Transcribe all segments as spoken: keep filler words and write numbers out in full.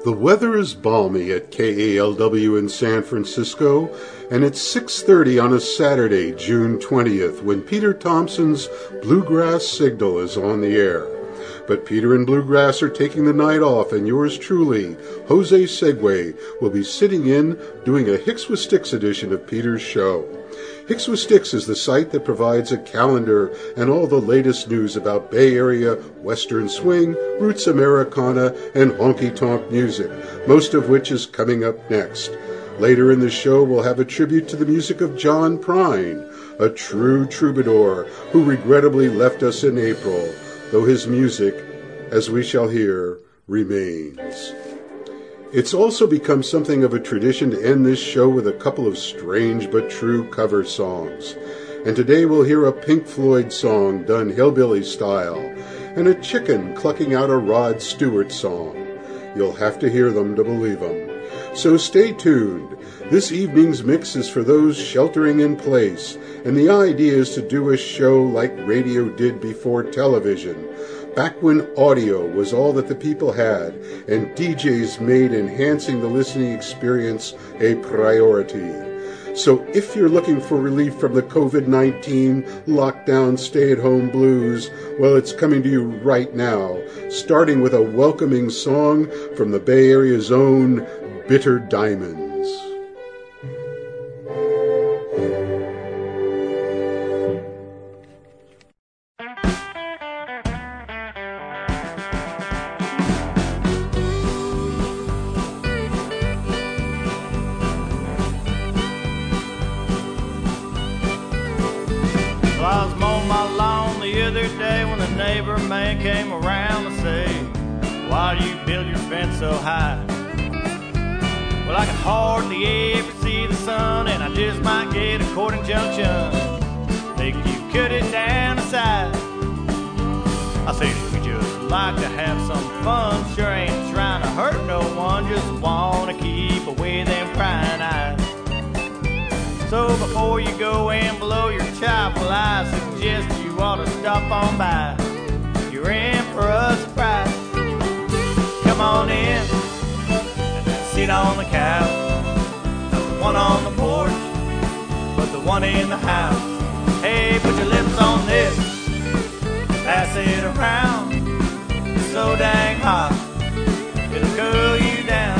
The weather is balmy at K A L W in San Francisco, and it's six thirty on a Saturday, June twentieth, when Peter Thompson's Bluegrass Signal is on the air. But Peter and Bluegrass are taking the night off, and yours truly, Jose Segway, will be sitting in doing a Hicks with Sticks edition of Peter's show. Hicks with Sticks is the site that provides a calendar and all the latest news about Bay Area Western Swing, Roots Americana, and honky-tonk music, most of which is coming up next. Later in the show, we'll have a tribute to the music of John Prine, a true troubadour who regrettably left us in April, though his music, as we shall hear, remains. It's also become something of a tradition to end this show with a couple of strange but true cover songs. And today we'll hear a Pink Floyd song done hillbilly style, and a chicken clucking out a Rod Stewart song. You'll have to hear them to believe them. So stay tuned. This evening's mix is for those sheltering in place, and the idea is to do a show like radio did before television, back when audio was all that the people had, and D Js made enhancing the listening experience a priority. So if you're looking for relief from the covid nineteen lockdown stay-at-home blues, well, it's coming to you right now, starting with a welcoming song from the Bay Area's own Bitter Diamonds. Came around to say, why do you build your fence so high? Well, I can hardly ever see the sun, and I just might get a court injunction. Think you cut it down the side. I said, if we just like to have some fun, sure ain't trying to hurt no one, just wanna keep away them prying eyes. So before you go and blow your chop, well, I suggest you ought to stop on by. You're in for a surprise. Come on in and sit on the couch. Not the one on the porch, but the one in the house. Hey, put your lips on this, pass it around. It's so dang hot, it'll cool you down.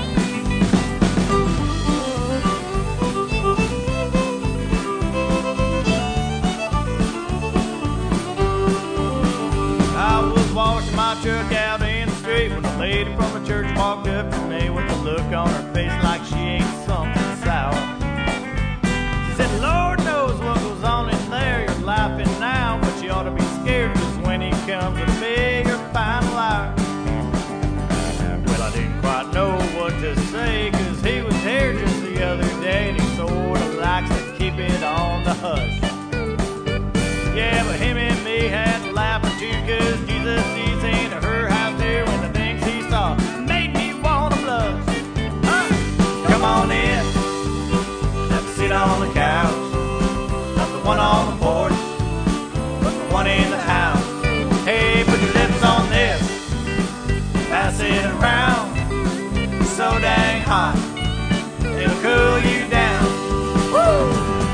Washing my truck out in the street when a lady from the church walked up to me with a look on her face like she ain't something sour. She said, Lord knows what goes on in there. You're laughing now, but you ought to be scared, cause when he comes to be your final hour. Well, I didn't quite know what to say, cause he was here just the other day, and he sort of likes to keep it on the hush. Yeah, but him and me had to laugh at you, cause Jesus sees into her house there when the things he saw made me wanna blush. Huh? Come on in, have a sit on the couch. Not the one on the porch, but the one in the house. Hey, put your lips on this, pass it around. It's so dang hot, it'll cool you down. Woo!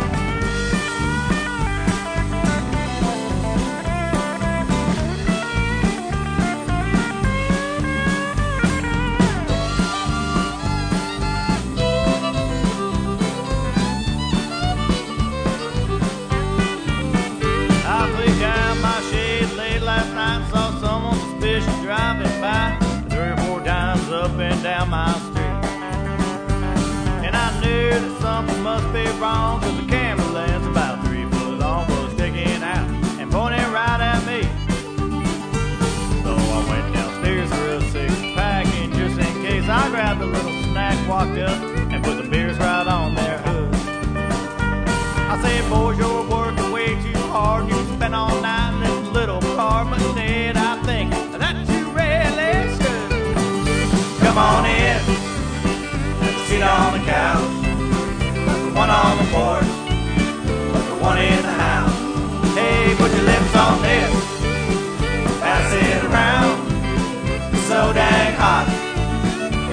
Driving by three or four times up and down my street, and I knew that something must be wrong, cause the camera lens about three foot long was sticking out and pointing right at me. So I went downstairs for a six pack, and just in case I grabbed a little snack, walked up and put the beers right on their hood. I said, boys, you're working way too hard, you spent all night in this little car, but instead I think that you really should come on in and sit on the couch. Not the one on the porch, but the one in the house. Hey, put your lips on this, pass it around. It's so dang hot,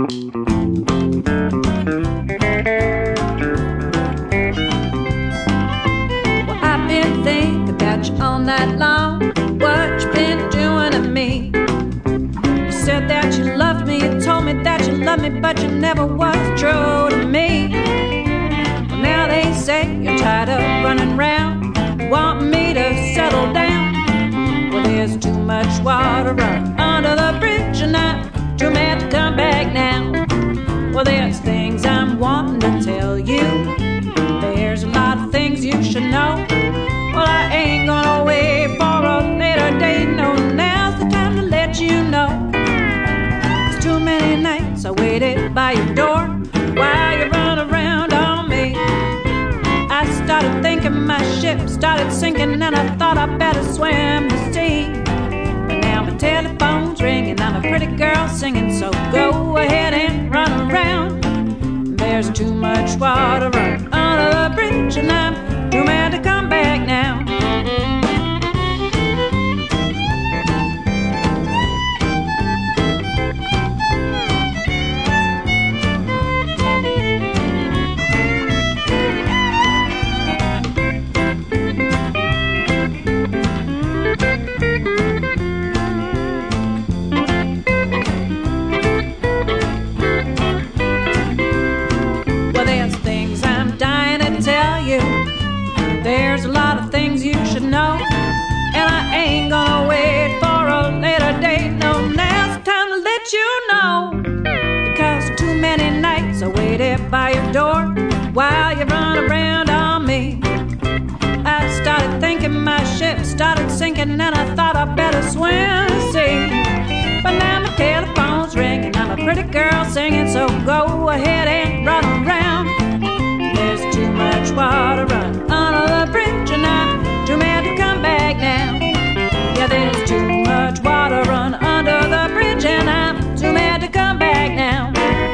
I've been thinking about you all night long. What you been doing to me? You said that you loved me, you told me that you loved me, but you never was true to me. Well, now they say you're tired of running round, want me to settle down. Well, there's too much water run under the bridge, and I'm too mad to come back now. Well, there's things I'm wanting to tell you. There's a lot of things you should know. Well, I ain't gonna wait for a later date. No, now's the time to let you know. It's too many nights I waited by your door while you run around on me. I started thinking my ship started sinking, and I thought I better swim the sea. But now my telephone's ringing, I'm a pretty girl singing, so go ahead and run around. There's too much water running under the bridge, and I'm too mad to come back now. There's a lot of things you should know, and I ain't gonna wait for a later date. No, now's the time to let you know. Because too many nights I waited by your door while you run around on me. I started thinking my ship started sinking, and I thought I better swim the sea. But now my telephone's ringing, I'm a pretty girl singing, so go ahead and run around. There's too much water running under the bridge, and I'm too mad to come back now. Yeah, there's too much water running under the bridge, and I'm too mad to come back now.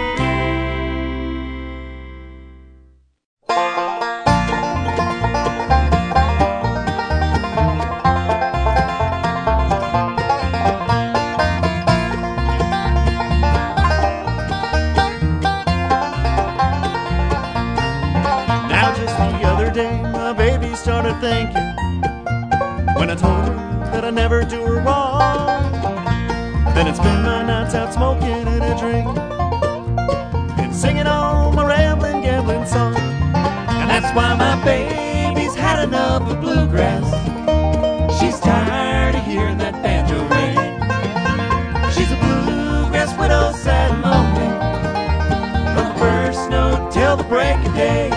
Started thinking when I told her that I never do her wrong. Then I'd spend my nights out smoking and a drink and singing all my rambling, gambling song. And that's why my baby's had enough of bluegrass. She's tired of hearing that banjo ring. She's a bluegrass widow, sad and lonely, from the first note till the break of day.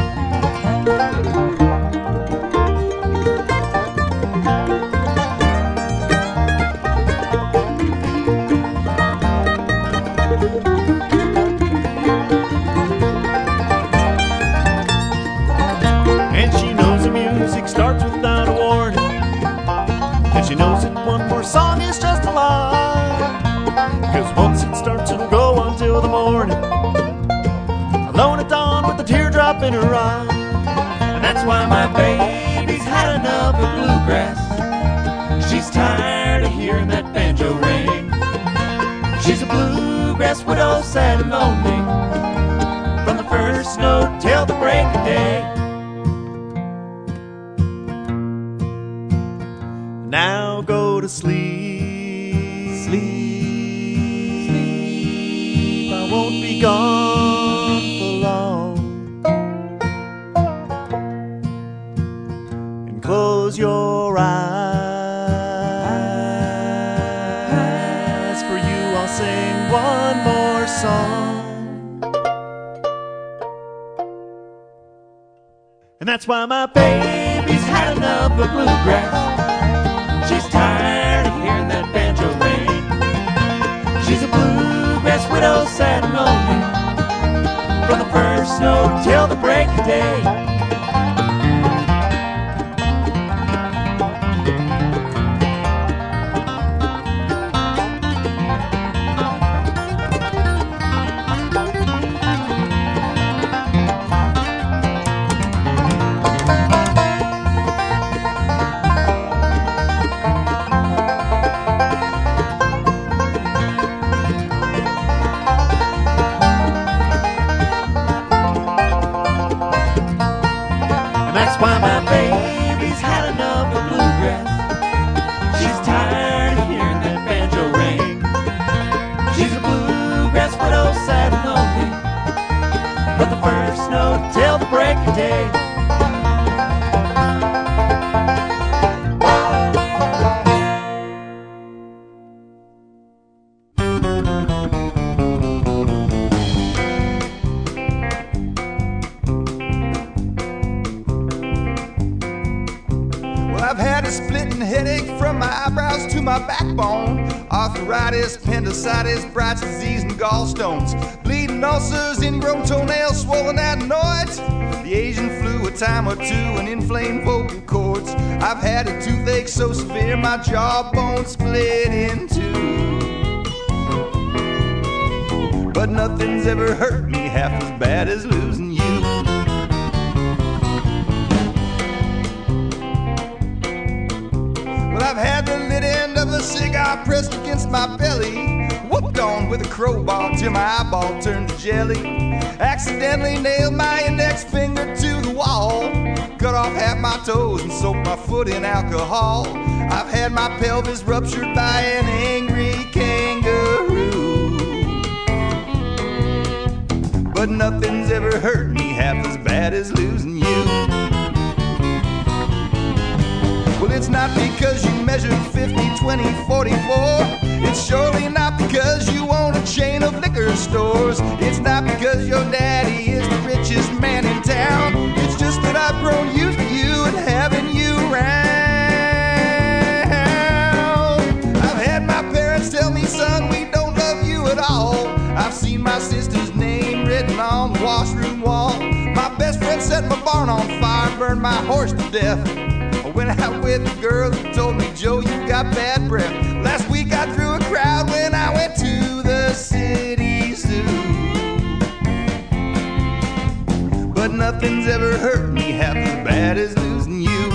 Starts without a warning, and she knows that one more song is just a lie. Cause once it starts it'll go on till the morning, alone at dawn with a teardrop in her eye. And that's why my baby's had enough of bluegrass. She's tired of hearing that banjo ring. She's a bluegrass widow, sad and lonely, from the first note till the break of day. Now go to sleep, sleep, sleep. I won't be gone for long. And close your eyes. For you I'll sing one more song. And that's why my baby's had enough of bluegrass. She's tired of hearing that banjo ring. She's a bluegrass widow, sad and lonely, from the first note till the break of day. break of day. I've had a splitting headache from my eyebrows to my backbone, arthritis, appendicitis, Bright's disease, and gallstones, bleeding ulcers, ingrown toenails, swollen adenoids, the Asian flu a time or two, and inflamed vocal cords. I've had a toothache so severe my jawbone split in two, but nothing's ever hurt me half as bad as losing you. I've had the lit end of a cigar pressed against my belly, whooped on with a crowbar till my eyeball turned to jelly, accidentally nailed my index finger to the wall, cut off half my toes and soaked my foot in alcohol. I've had my pelvis ruptured by an angry kangaroo, but nothing's ever hurt me half as bad as losing you. Well, it's not because you measured fifty, twenty, forty-four. It's surely not because you own a chain of liquor stores. It's not because your daddy is the richest man in town. It's just that I've grown used to you and having you around. I've had my parents tell me, son, we don't love you at all. I've seen my sister's name written on the washroom wall. My best friend set my barn on fire and burned my horse to death. I went out with a girl who told me, Joe, you got bad breath. Last week I threw a crowd when I went to the city zoo, but nothing's ever hurt me half as bad as losing you.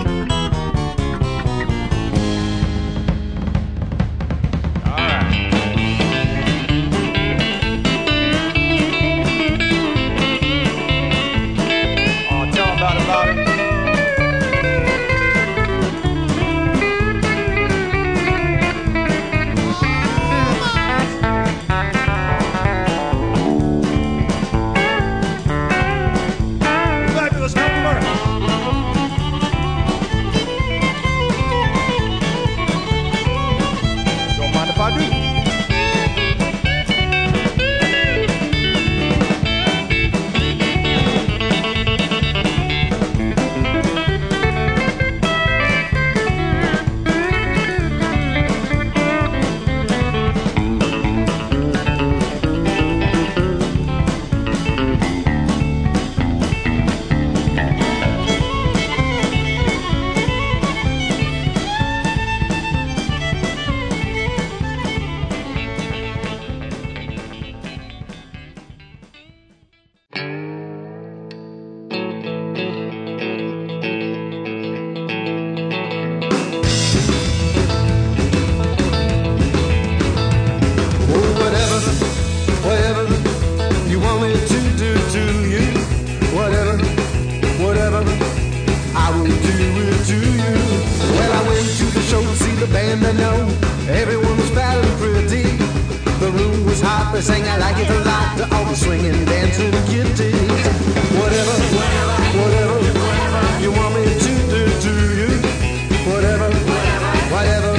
All right. Oh, tell them about it, about it. Sing I like it a lot to all the swinging, dancing kitties. Whatever, whatever, whatever you want me to do to you. Whatever, whatever,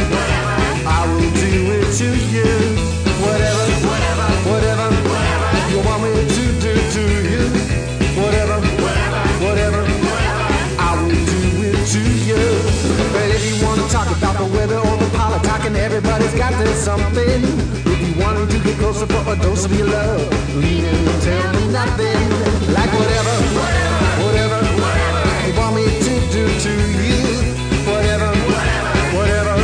I will do it to you. Whatever, whatever, you want me to do to you. Whatever, whatever, I will do it to you. But if you want to talk about the weather or the politics, and everybody's got this something. Wanting to get closer for a dose of your love, lean in and tell me nothing. Like whatever, whatever, whatever you want me to do to you. Whatever, whatever,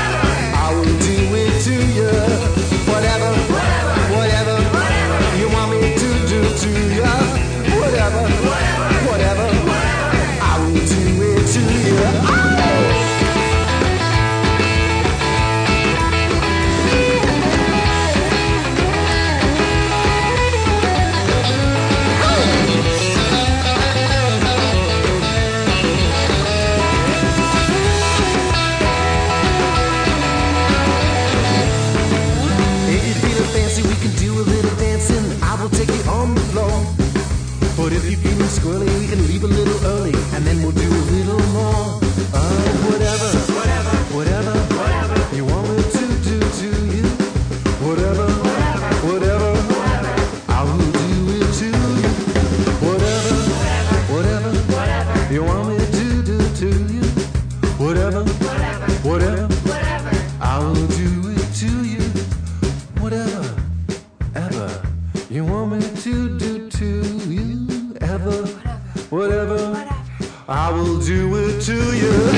I will do it to you. Whatever, whatever, you want me to do to you. Whatever, whatever, I will do it to you. Oh! But if you're feeling squirrely, we can will do it to you. Whatever, ever you want me to do to you. Ever, whatever, I will do it to you.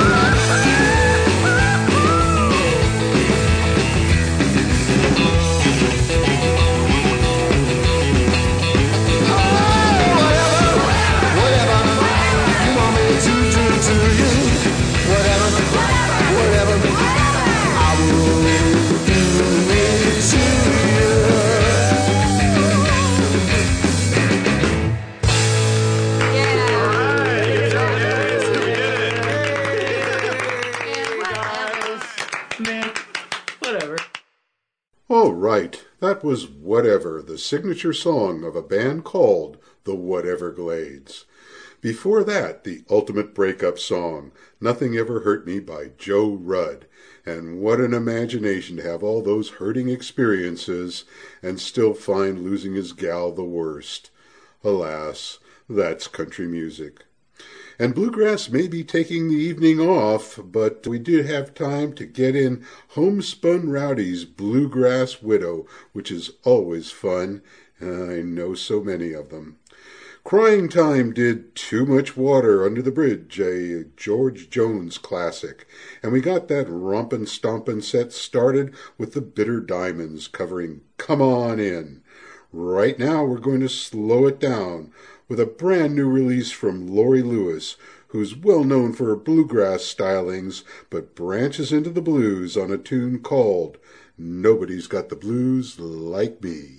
All right, that was Whatever, the signature song of a band called the Whateverglades. Before that, the ultimate breakup song, Nothing Ever Hurt Me by Joe Rudd. And what an imagination to have all those hurting experiences and still find losing his gal the worst. Alas, that's country music. And Bluegrass may be taking the evening off, but we did have time to get in Homespun Rowdy's Bluegrass Widow, which is always fun, and I know so many of them. Crying Time did Too Much Water Under the Bridge, a George Jones classic, and we got that rompin' stompin' set started with the Bitter Diamonds covering Come On In. Right now we're going to slow it down with a brand new release from Lori Lewis, who's well known for her bluegrass stylings, but branches into the blues on a tune called Nobody's Got the Blues Like Me.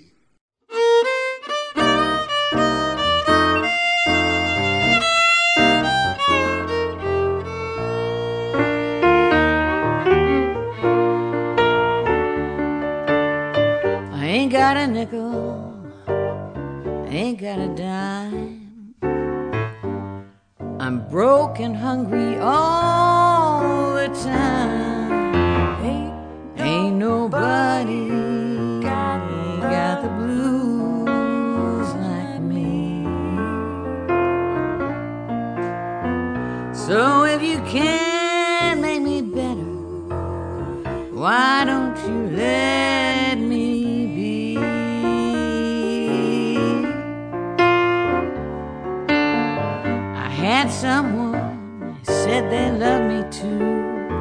I ain't got a nickel, ain't got a dime. I'm broke and hungry all the time. Ain't, ain't nobody got, got the blues like me. So if you can make me better, why don't you let me be? I had someone said they loved me too,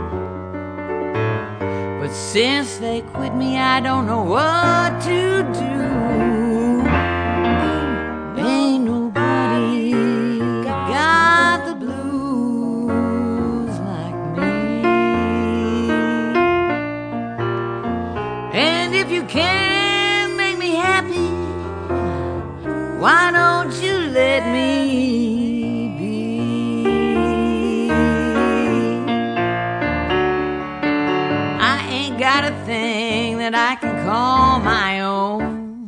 but since they quit me, I don't know what to do. Ain't nobody got the blues like me. And if you can make me happy, why don't you let me be? I ain't got a thing that I can call my own.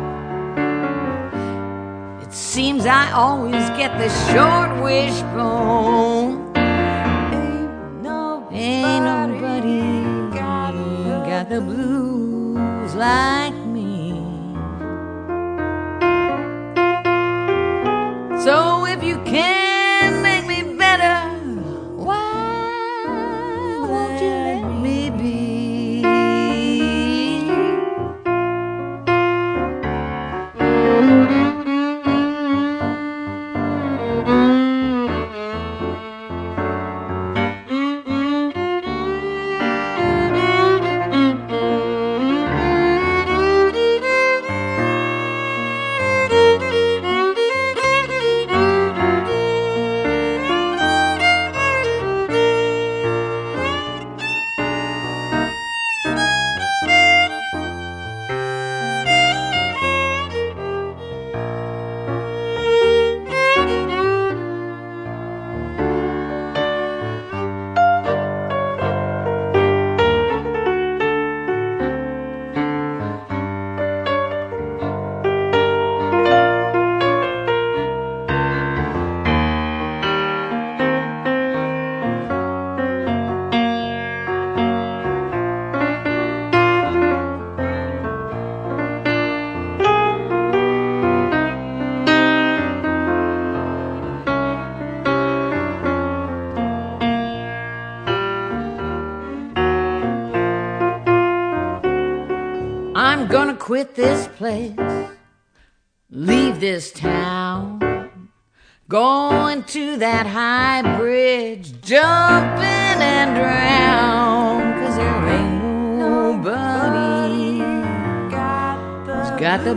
It seems I always get the short wishbone. Ain't nobody, ain't nobody got, got the blues like me. So if you can make me better, why won't you let me be? I'm gonna quit this place, leave this town, going to that high bridge, jumping and drown, 'cause there ain't nobody who's got the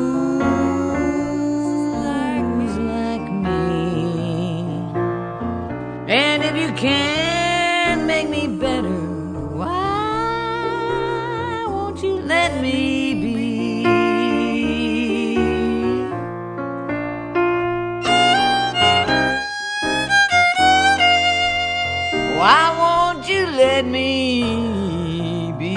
blues like me. And if you can't make me better, why won't you let me be? Why won't you let me be?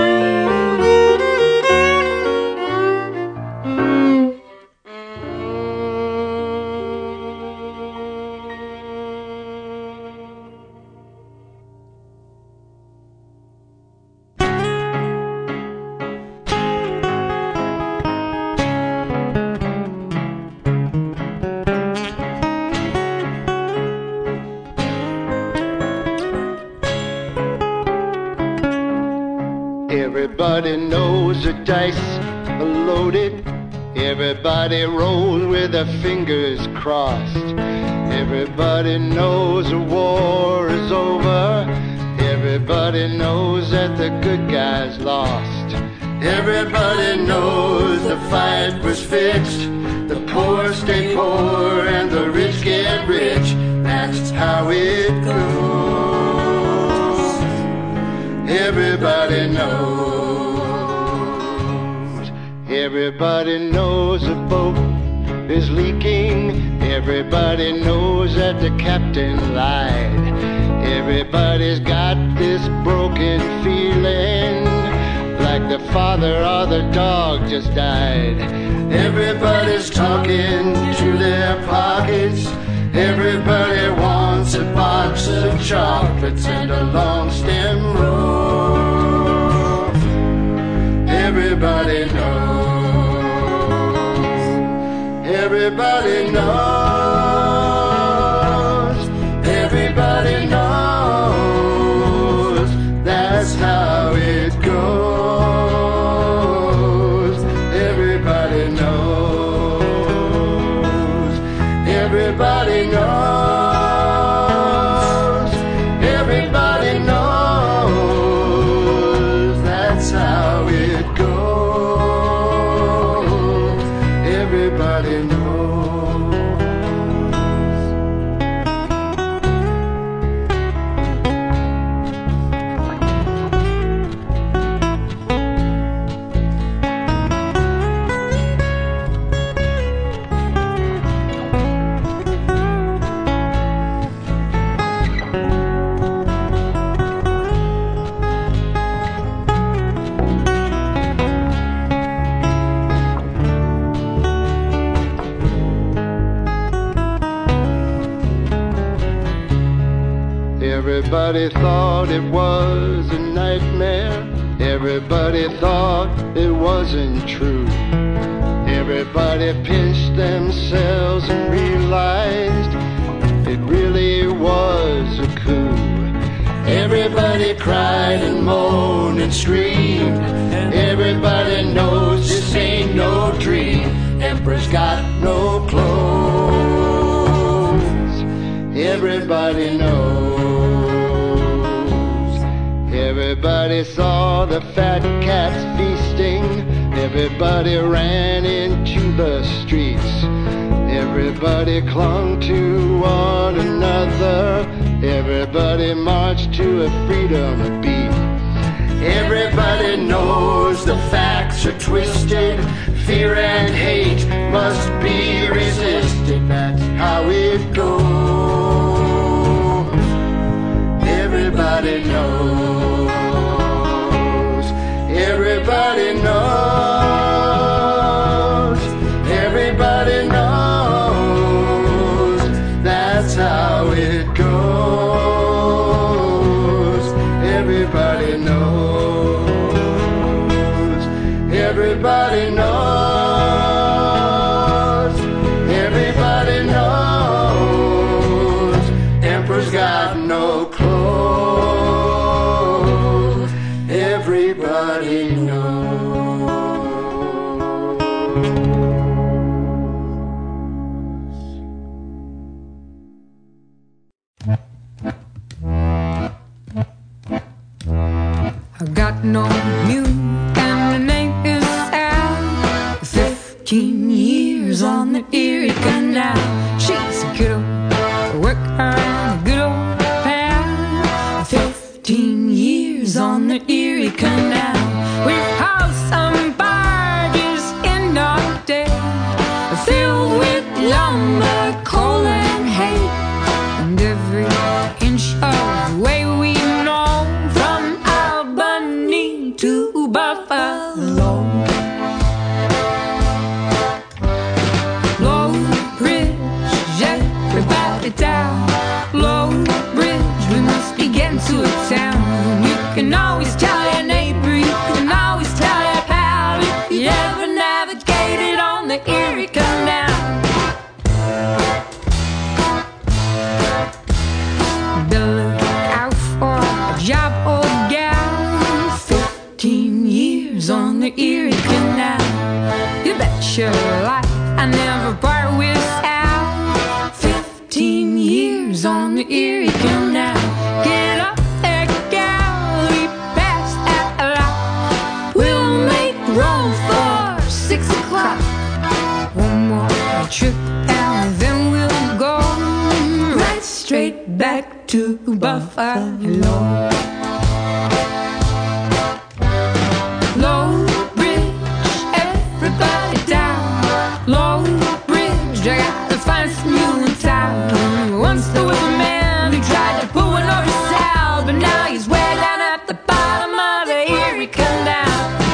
Everybody knows the dice are loaded. Everybody rolls with their fingers crossed. Everybody knows the war is over. Everybody knows that the good guys lost. Everybody knows the fight was fixed. The poor stay poor and the rich get rich. That's how it goes. Everybody knows. Everybody knows the boat is leaking. Everybody knows that the captain lied. Everybody's got this broken feeling, like the father or the dog just died. Everybody's talking to their pockets. Everybody wants a box of chocolates and a long stem rose. Everybody knows. Everybody knows. Everybody knows. That's how it goes. Everybody knows. Everybody knows. Everybody knows. That's how it goes. Everybody knows. Everybody thought it was a nightmare. Everybody thought it wasn't true. Everybody pinched themselves and realized it really was a coup. Everybody cried and moaned and screamed. Everybody knows this ain't no dream. Emperor's got no clothes. Everybody knows. Everybody saw the fat cats feasting. Everybody ran into the streets. Everybody clung to one another. Everybody marched to a freedom beat. Everybody knows the facts are twisted. Fear and hate must be resisted. That's how it goes. Everybody knows. Everybody knows. Everybody knows. That's how it goes. Everybody knows. Everybody knows. Everybody knows. Emperor's got no clothes. Everybody knows. Mew, and her name is Al. Fifteen years on the Erie Canal. She's a good old worker and a good old pal. Fifteen years on the Erie Canal. We've hauled some barges in our day, filled with lumber, coal, and hay, and every inch of the way we know, from Albany to Buffalo. Low Bridge, everybody down. Low Bridge, we must be getting to a town. You can always tell your neighbor, you can always tell your pal, if you ever navigated on the Erie Canal. Better look out for a job, old gal. Fifteen years on the Erie Canal. You bet your life I never part with Al. Fifteen years on the Erie Canal. Get up there, gal, we pass that lot. We'll make room for six o'clock. One more trip and then we'll go right straight back to Buffalo. Low Bridge, everybody down. Low Bridge, I gotta find some new in town. Once there was a man who tried to pull one over south, but now he's way down at the bottom of the Erie Canal.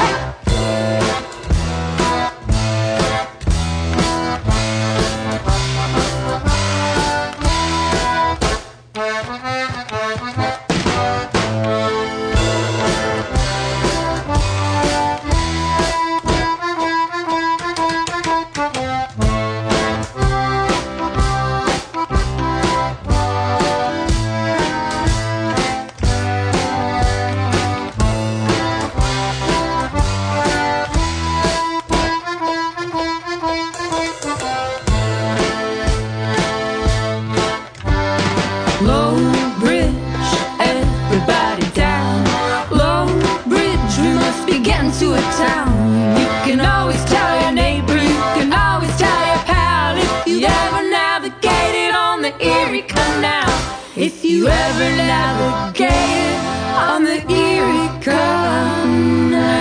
Low Bridge, everybody down. Low Bridge, we must be getting to a town. You can always tell your neighbor, you can always tell your pal, if you ever navigated on the Erie Canal. If you ever navigated on the Erie Canal.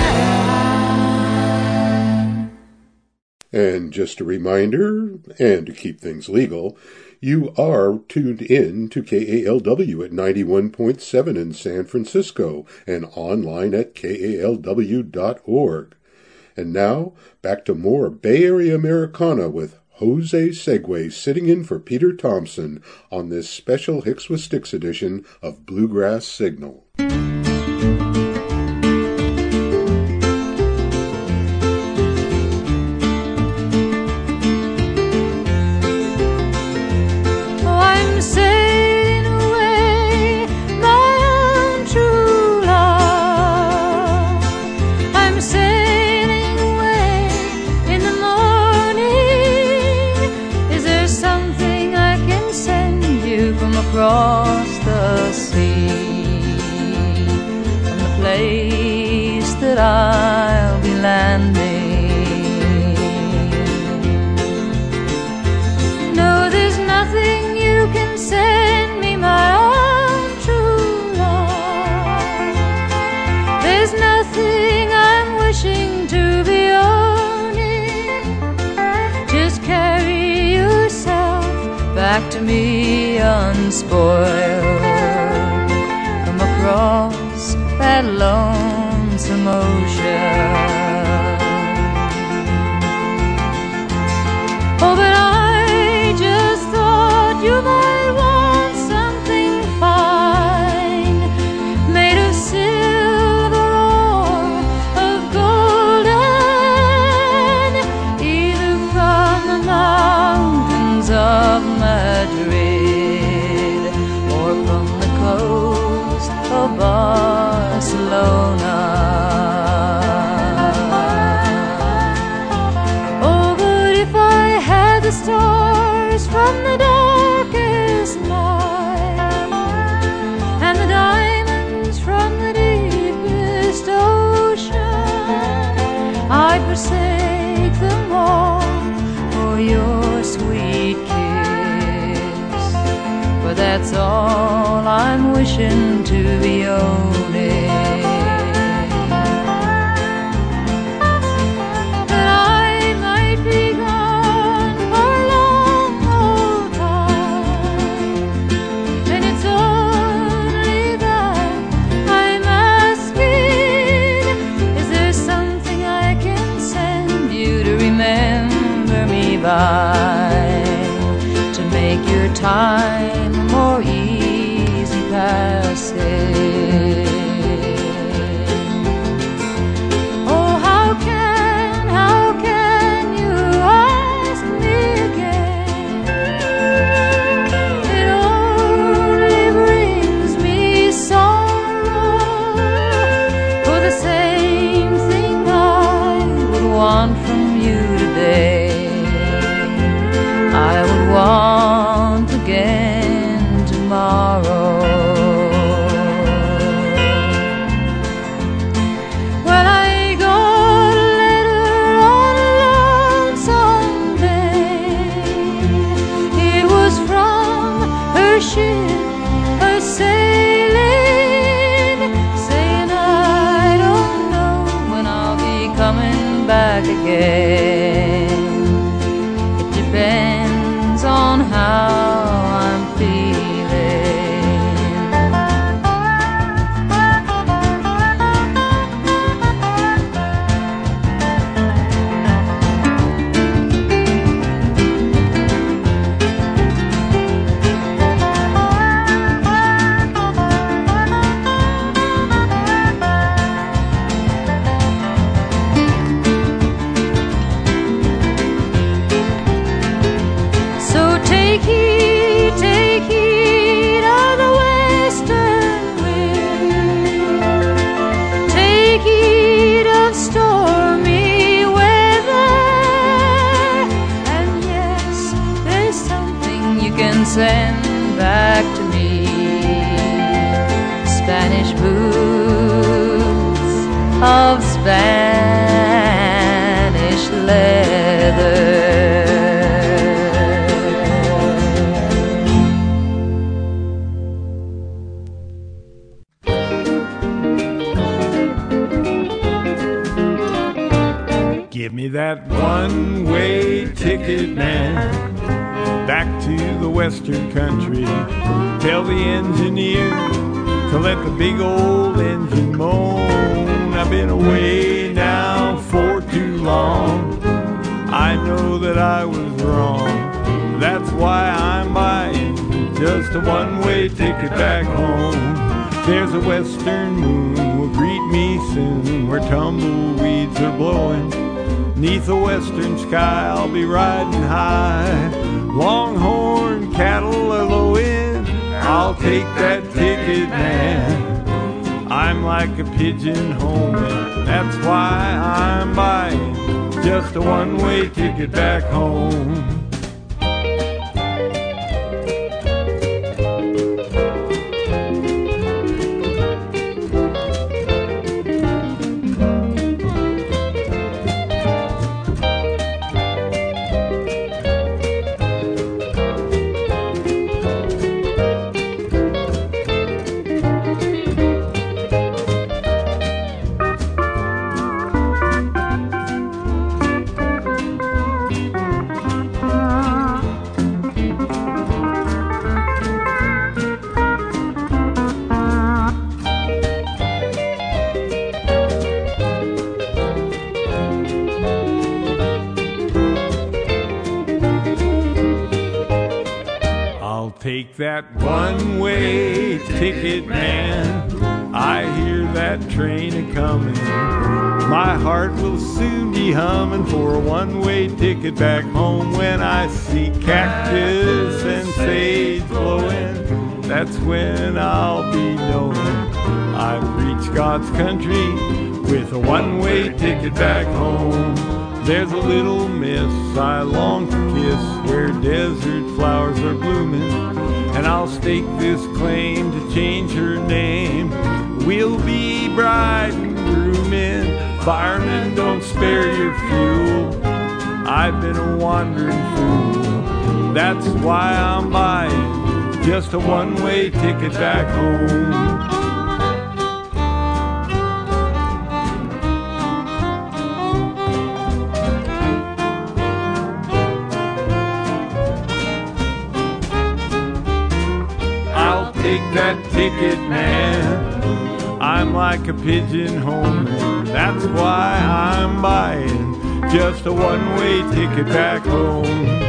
And just a reminder, and to keep things legal, you are tuned in to K A L W at ninety-one point seven in San Francisco and online at K A L W dot org. And now, back to more Bay Area Americana with Jose Segway sitting in for Peter Thompson on this special Hicks with Sticks edition of Bluegrass Signal. Across the sea, from the place that I'll be landing. No, there's nothing you can send me, my own true love. There's nothing I'm wishing to be owning. Just carry yourself back to me unspoiled from across that lonesome ocean. Oh, but I just thought you might want something fine, made of silver or of golden, either from the mountains of Madrid or from the coast of Barcelona. that's all I'm wishing to be owning. That I might be gone for a long old time, and it's only that I'm asking. Is there something I can send you to remember me by, to make your time more easy passing? Oh, how can, how can you ask me again? It only brings me sorrow, for the same thing I would want from you today, I would want again tomorrow. Well, I got a letter on a lonesome day. It was from her ship a sailing, saying I don't know when I'll be coming back again. It depends on how I'm feeling. So take heed, take heed of the western wind. Take heed of stormy weather. And yes, there's something you can send back to me. Spanish boots of Spanish leather. Give me that one-way ticket, man, back to the western country. Tell the engineer to let the big old engine moan. I've been away now for too long. I know that I was wrong. That's why I'm buying just a one-way ticket back home. There's a western moon will greet me soon, where tumbleweeds are blowing. Neath a western sky I'll be riding high. Longhorn cattle are lowing. I'll take that ticket, man. I'm like a pigeon homing. That's why I'm buying just a one-way ticket back home. Take that one-way ticket, man. I hear that train a-comin'. My heart will soon be humming for a one-way ticket back home. When I see cactus and sage blowing, that's when I'll be knowing I've reached God's country with a one-way ticket back home. There's a little miss I long to kiss, where desert flowers are blooming, and I'll stake this claim to change her name. We'll be bride and grooming. Firemen, don't spare your fuel. I've been a wandering fool. That's why I'm buying just a one-way ticket back home. Take that ticket, man. I'm like a pigeonhole man. That's why I'm buying just a one-way ticket back home.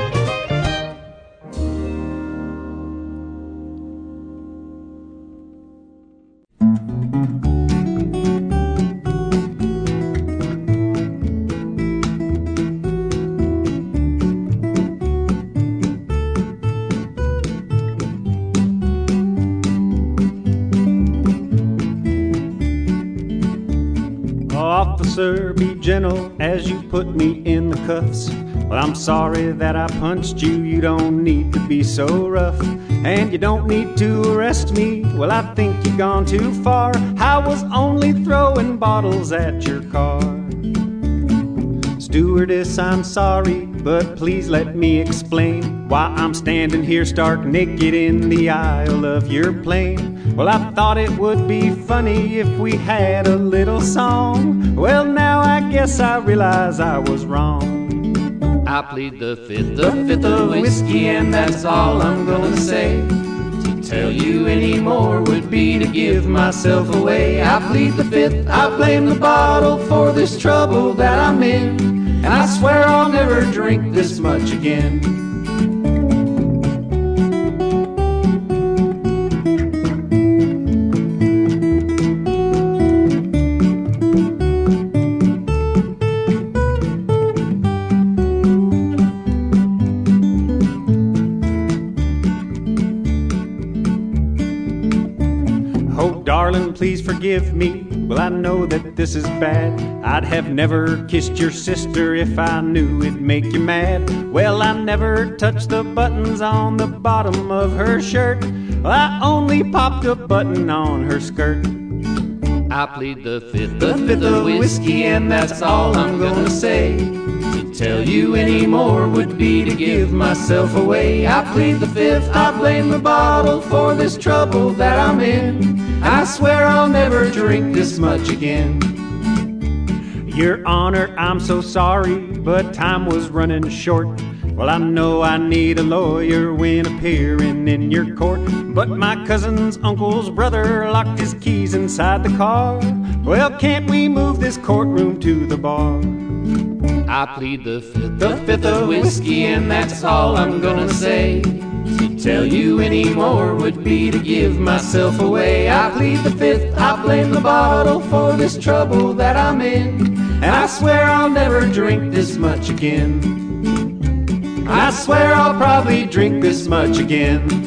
Officer, be gentle as you put me in the cuffs. Well, I'm sorry that I punched you. You don't need to be so rough. And you don't need to arrest me. Well, I think you've gone too far. I was only throwing bottles at your car. Stewardess, I'm sorry, but please let me explain why I'm standing here stark naked in the aisle of your plane. Well, I thought it would be funny if we had a little song. Well, now I guess I realize I was wrong. I plead the fifth, the fifth of whiskey, and that's all I'm gonna say. To tell you any more would be to give myself away. I plead the fifth, I blame the bottle for this trouble that I'm in. And I swear I'll never drink this much again. Oh, darling, please forgive me. Well, I know that this is bad. I'd have never kissed your sister if I knew it'd make you mad. Well, I never touched the buttons on the bottom of her shirt. Well, I only popped a button on her skirt. I plead the fifth, the fifth of whiskey, and that's all I'm gonna say. To tell you any more would be to give myself away. I plead the fifth, I blame the bottle for this trouble that I'm in. I swear I'll never drink this much again. Your Honor, I'm so sorry, but time was running short. Well, I know I need a lawyer when appearing in your court, but my cousin's uncle's brother locked his keys inside the car. Well, can't we move this courtroom to the bar? I plead the fifth, the fifth of whiskey, and that's all I'm gonna say. To tell you any more would be to give myself away. I plead the fifth, I blame the bottle for this trouble that I'm in. And I swear I'll never drink this much again. I swear I'll probably drink this much again.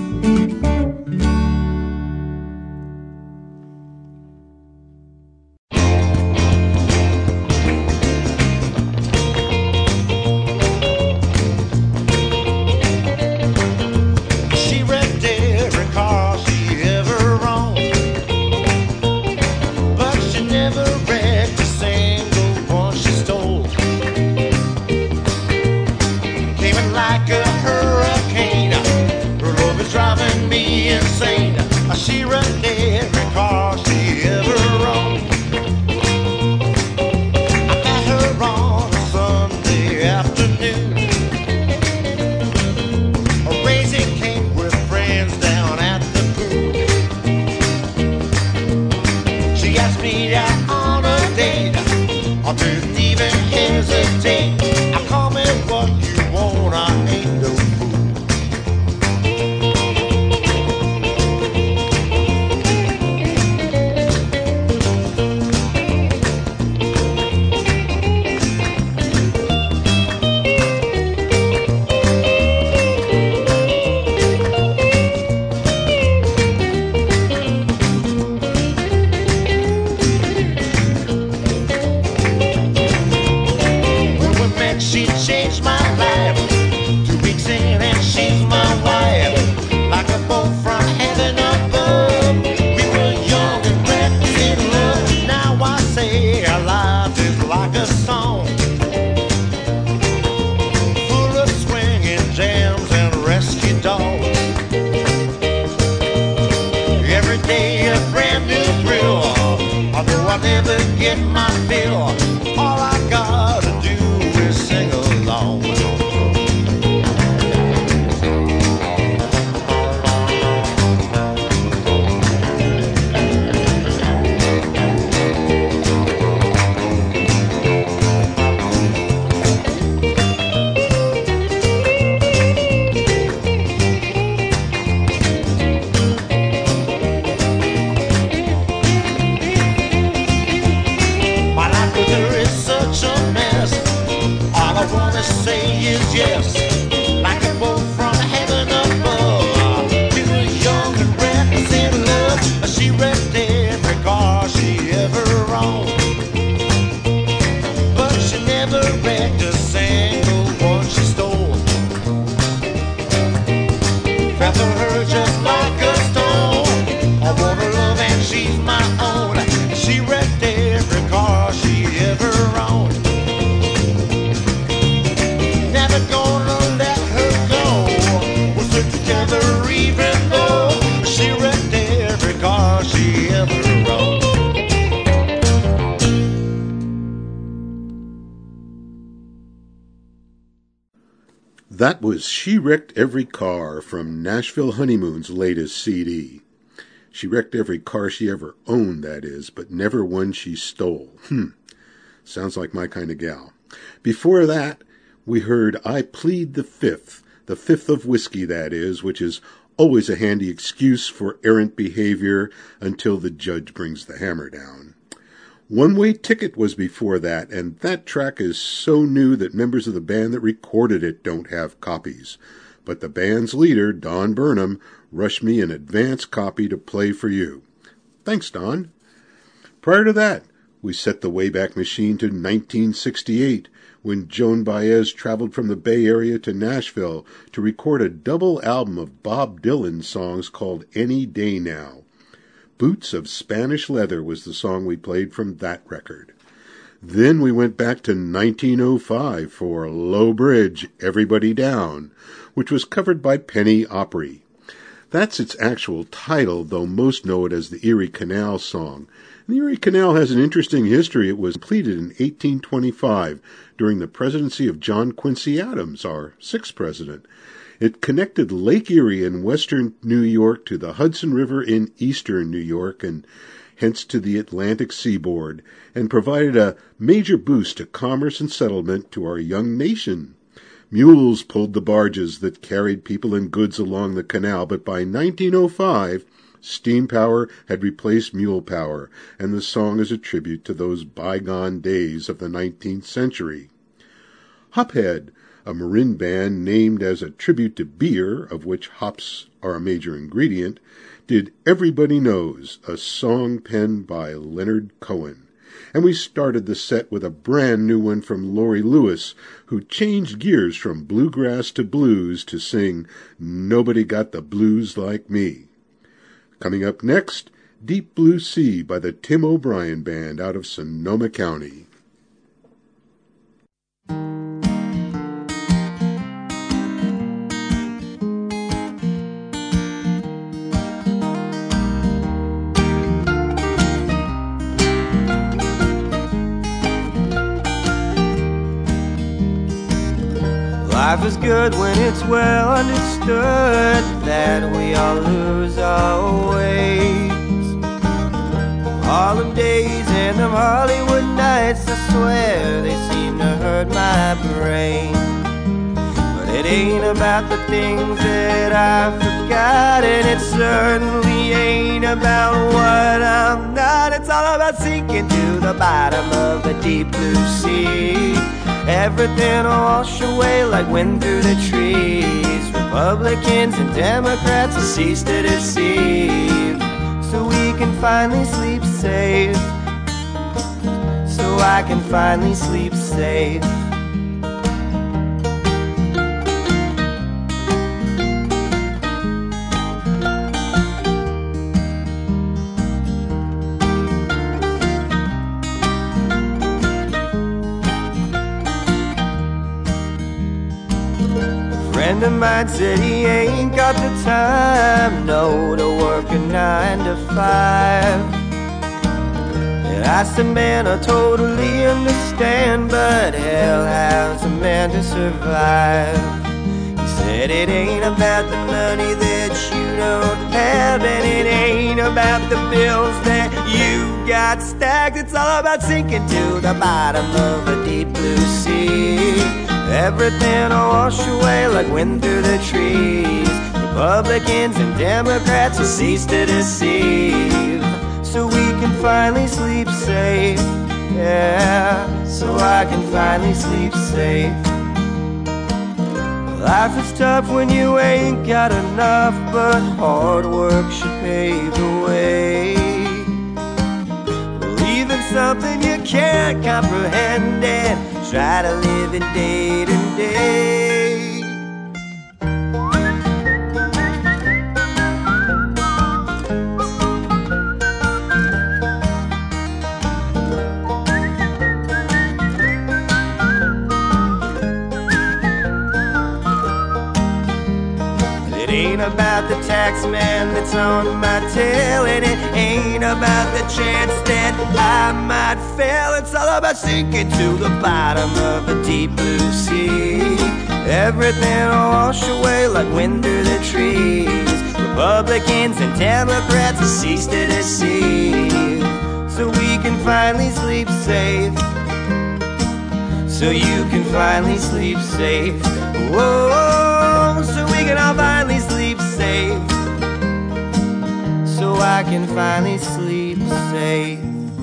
to say is yes, like a bolt from heaven above. She was young and reckless in love. She wrecked every car she ever owned, but she never wrecked a single one she stole. Fell for her just like a stone. I want her love and she's my own. She wrecked every car she ever owned. Never gonna let her go. We'll stick together even though she wrecked every car she ever owned. That was She Wrecked Every Car from Nashville Honeymoon's latest C D. She wrecked every car she ever owned, that is, but never one she stole. Hmm. Sounds like my kind of gal. Before that, we heard I Plead the Fifth, the fifth of whiskey, that is, which is always a handy excuse for errant behavior until the judge brings the hammer down. One Way Ticket was before that, and that track is so new that members of the band that recorded it don't have copies. But the band's leader, Don Burnham, rushed me an advance copy to play for you. Thanks, Don. Prior to that, we set the Wayback Machine to nineteen sixty-eight, when Joan Baez traveled from the Bay Area to Nashville to record a double album of Bob Dylan songs called Any Day Now. Boots of Spanish Leather was the song we played from that record. Then we went back to nineteen oh five for Low Bridge, Everybody Down, which was covered by Penny Opry. That's its actual title, though most know it as the Erie Canal song. The Erie Canal has an interesting history. It was completed in eighteen twenty-five during the presidency of John Quincy Adams, our sixth president. It connected Lake Erie in western New York to the Hudson River in eastern New York and hence to the Atlantic seaboard, and provided a major boost to commerce and settlement to our young nation. Mules pulled the barges that carried people and goods along the canal, but by nineteen oh five, steam power had replaced mule power, and the song is a tribute to those bygone days of the nineteenth century. Hophead, a Marin band named as a tribute to beer, of which hops are a major ingredient, did Everybody Knows, a song penned by Leonard Cohen. And we started the set with a brand new one from Laurie Lewis, who changed gears from bluegrass to blues to sing Nobody Got the Blues Like Me. Coming up next, Deep Blue Sea by the Tim O'Brien Band out of Sonoma County. Life is good when it's well understood that we all lose our ways. Harlem days and them Hollywood nights, I swear they seem to hurt my brain. But it ain't about the things that I've forgotten. It certainly ain't about what I'm not. It's all about sinking to the bottom of the deep blue sea. Everything will wash away like wind through the trees. Republicans and Democrats will cease to deceive, so we can finally sleep safe. So I can finally sleep safe. friend of mine said he ain't got the time, no, to work a nine to five. And I said, man, I totally understand, but hell, how's a man to survive? He said it ain't about the money that you don't have, and it ain't about the bills that you got stacked. It's all about sinking to the bottom of a deep blue sea. Everything will wash away like wind through the trees. Republicans and Democrats will cease to deceive, so we can finally sleep safe. Yeah, so I can finally sleep safe. Life is tough when you ain't got enough, but hard work should pave the way. Believe in something you can't comprehend and try to live it day to day. Ain't about the tax man that's on my tail, and it ain't about the chance that I might fail. It's all about sinking to the bottom of the deep blue sea. Everything will wash away like wind through the trees. Republicans and Democrats will cease to deceive, so we can finally sleep safe. So you can finally sleep safe. Whoa, so we can all finally sleep safe. So I can finally sleep safe.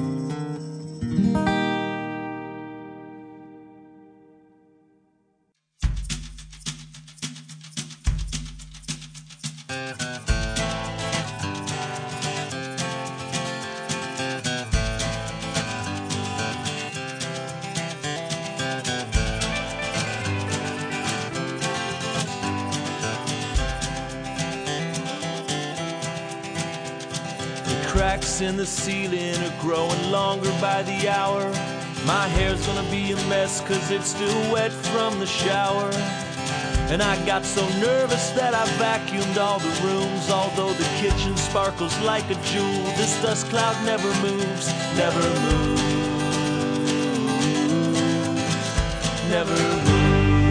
Cracks in the ceiling are growing longer by the hour. My hair's gonna be a mess cause it's still wet from the shower. And I got so nervous that I vacuumed all the rooms. Although the kitchen sparkles like a jewel, this dust cloud never moves, never moves, never moves.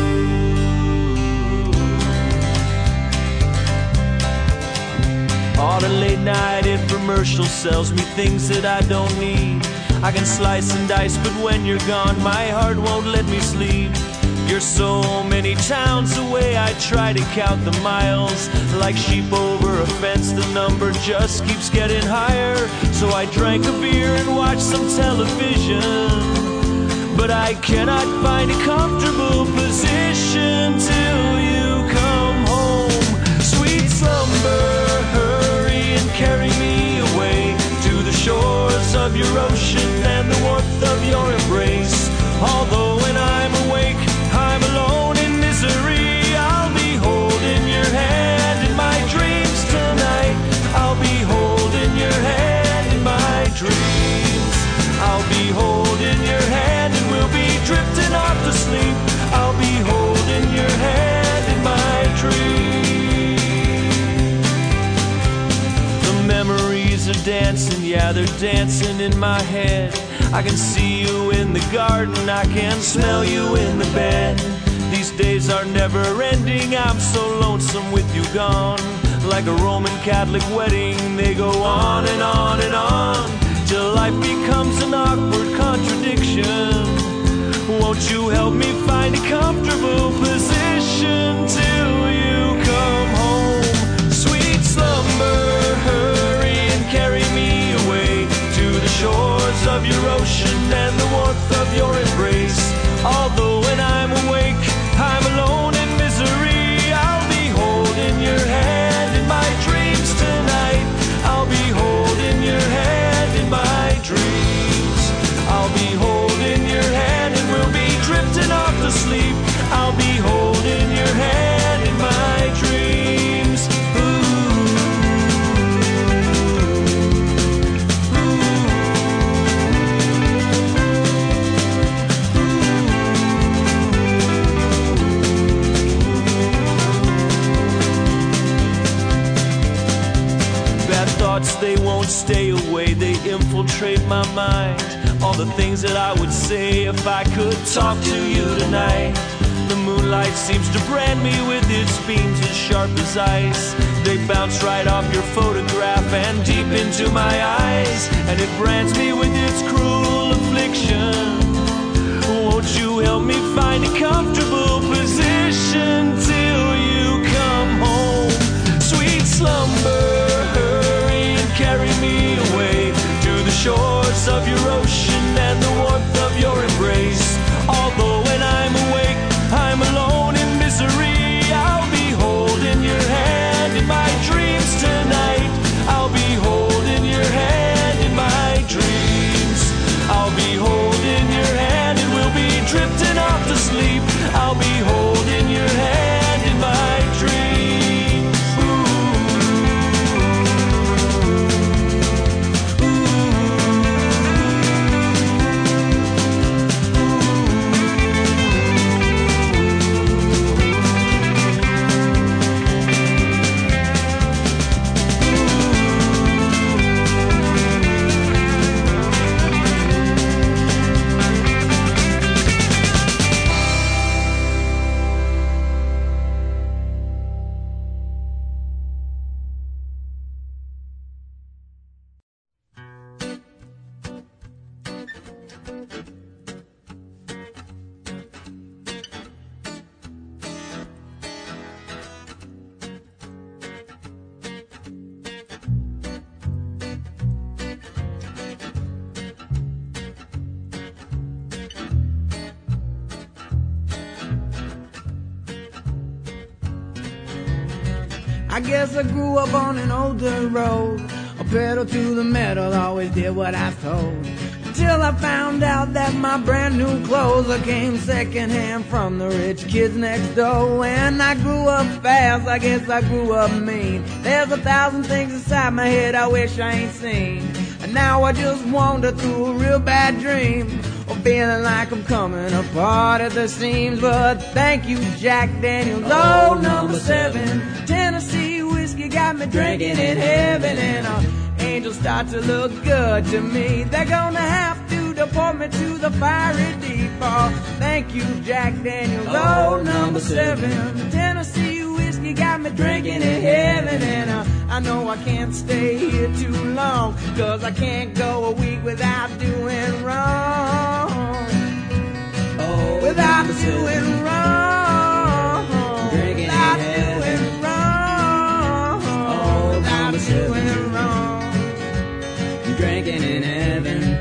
All the late night infomercial sells me things that I don't need. I can slice and dice, but when you're gone, my heart won't let me sleep. You're so many towns away, I try to count the miles. Like sheep over a fence, the number just keeps getting higher. So I drank a beer and watched some television, but I cannot find a comfortable position till you come home. Sweet slumber, carry me away to the shores of your ocean and the warmth of your embrace. Although when I'm awake, I'm alone in misery, I'll be holding your hand in my dreams tonight. I'll be holding your hand in my dreams. I'll be holding your hand and we'll be drifting off to sleep. I'll be holding your hand in my dreams. Memories are dancing, yeah, they're dancing in my head. I can see you in the garden, I can smell you in the bed. These days are never ending, I'm so lonesome with you gone. Like a Roman Catholic wedding, they go on and on and on, till life becomes an awkward contradiction. Won't you help me find a comfortable position till you come home? Sweet slumber, carry me away to the shores of your ocean and the warmth of your embrace. Although when I'm awake, I'm alone in misery, I'll be holding your hand in my dreams tonight. I'll be holding your hand in my dreams. I'll be holding your hand and we'll be drifting off to sleep. I'll be holding your hand in my dreams. They won't stay away, they infiltrate my mind. All the things that I would say if I could talk to you tonight. The moonlight seems to brand me with its beams as sharp as ice. They bounce right off your photograph and deep into my eyes, and it brands me with its cruel affliction. Won't you help me find a comfortable position till you come home? Sweet slumber, carry me away to the shores of your ocean and the warmth of your embrace. Although when I'm awake, I'm alone in misery, I guess I grew up on an old dirt road. A pedal to the metal, always did what I was told. Till I found out that my brand new clothes came secondhand from the rich kids next door. When I grew up fast, I guess I grew up mean. There's a thousand things inside my head I wish I ain't seen. And now I just wander through a real bad dream, or feeling like I'm coming apart at the seams. But thank you, Jack Daniels, oh, number seven. Tennessee whiskey got me drinking in heaven, and uh, angels start to look good to me. They're gonna have to deport me to the fiery deep. Oh, thank you, Jack Daniels, oh, number seven. Tennessee whiskey got me drinking in heaven, and uh, I know I can't stay here too long, 'cause I can't go a week without doing wrong. Oh, without doing wrong. Drinking without doing wrong. Oh, without doing wrong. Drinking in heaven.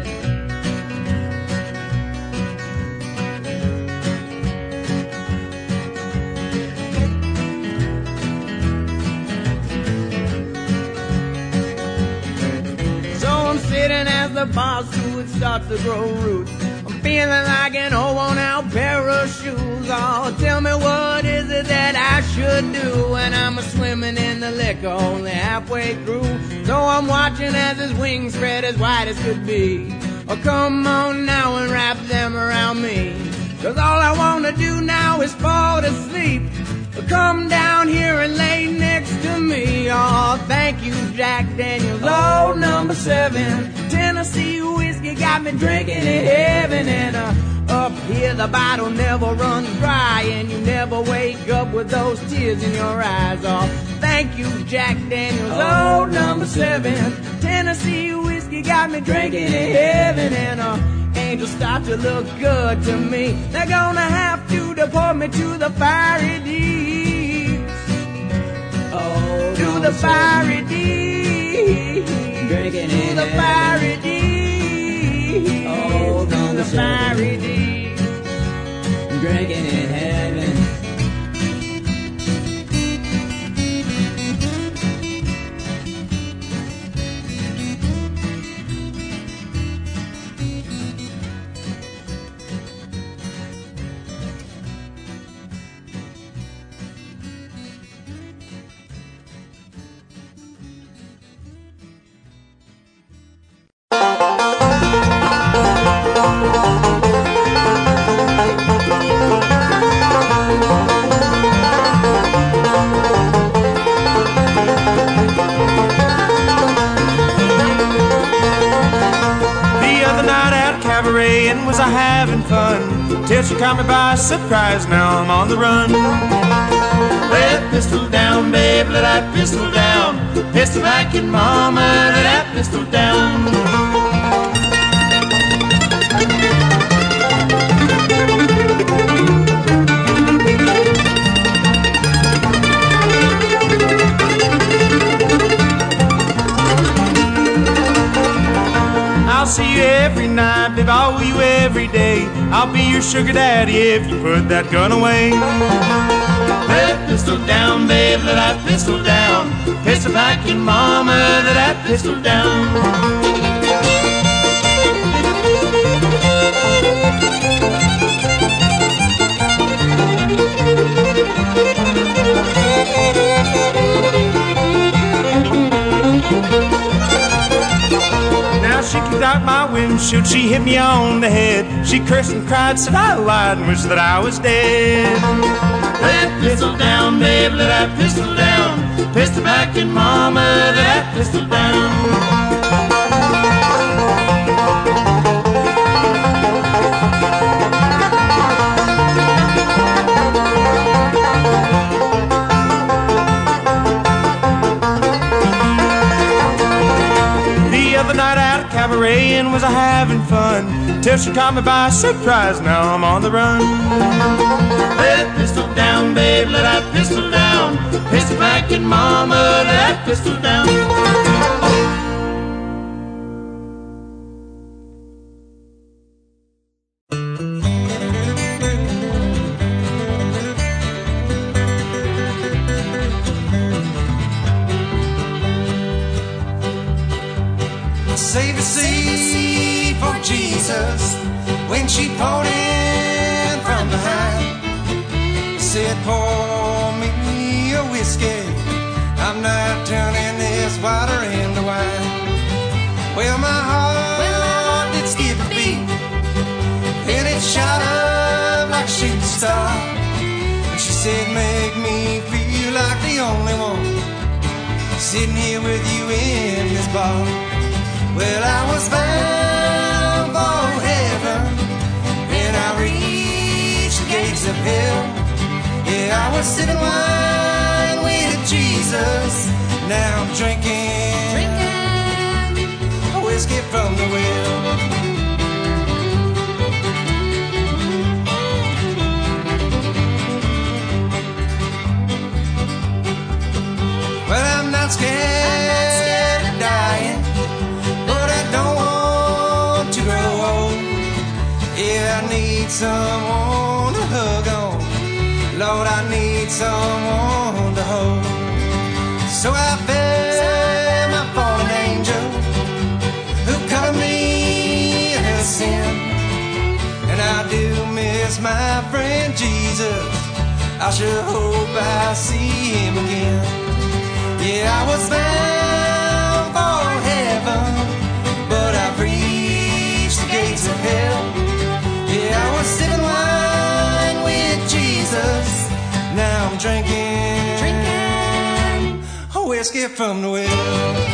Sitting as the bars do, it starts to grow roots. I'm feeling like an old worn out pair of shoes. Oh, tell me what is it that I should do when I'm a swimming in the liquor only halfway through. So I'm watching as his wings spread as wide as could be. Oh, come on now and wrap them around me, 'cause all I wanna do now is fall to sleep. Come down here and lay next to me. Oh, thank you, Jack Daniels, oh, number seven. Tennessee whiskey got me drinking in heaven, and uh, up here the bottle never runs dry, and you never wake up with those tears in your eyes. Oh, thank you, Jack Daniels, oh, number seven. Tennessee whiskey got me drinking in heaven, and uh, angels start to look good to me. They're gonna have to deport me to the fiery deeps. Oh, to the fiery deeps. Drinking to in the heaven. Fiery deeps. Oh, to the fiery deeps. Drinking in heaven. Was I having fun till she caught me by surprise? Now I'm on the run. Lay that pistol down, babe, lay that pistol down. Pistol back in, mama, lay that pistol down. I'll see you every night, babe, I'll woo you every day. I'll be your sugar daddy if you put that gun away. Lay that pistol down, babe, lay that pistol down. Pistol back in, mama, lay that pistol down. She kicked out my windshield, she hit me on the head. She cursed and cried, said I lied and wished that I was dead. Lay that pistol down, babe, lay that pistol down. Pistol back in, mama, lay that pistol down. The other night out at cabaret and was I having fun till she caught me by surprise. Now I'm on the run. Lay that pistol down, babe, lay that pistol down. Pistol back in, mama, lay that pistol down. Jesus when she pulled in from behind. Said, pour me a whiskey, I'm not turning this water into wine. Well, my heart, well, my heart did skip a beat, and it shot up like a shooting star. And she said, make me feel like the only one sitting here with you in this bar. Well, I was bound for heaven, and I reached the gates of hell. Yeah, I was sipping wine with Jesus. Now I'm drinking, drinking a whiskey from the well. Well, I'm not scared, I'm not scared of dying, but I don't want to grow old. Yeah, I need someone to hug on. Lord, I need someone to hold. So I found my fallen angel who covered me in her sin. And I do miss my friend Jesus. I sure hope I see him again. Yeah, I was bound for heaven, but I've reached the gates of hell. Yeah, I was sipping wine with Jesus. Now I'm drinking, drinking a whiskey from the well.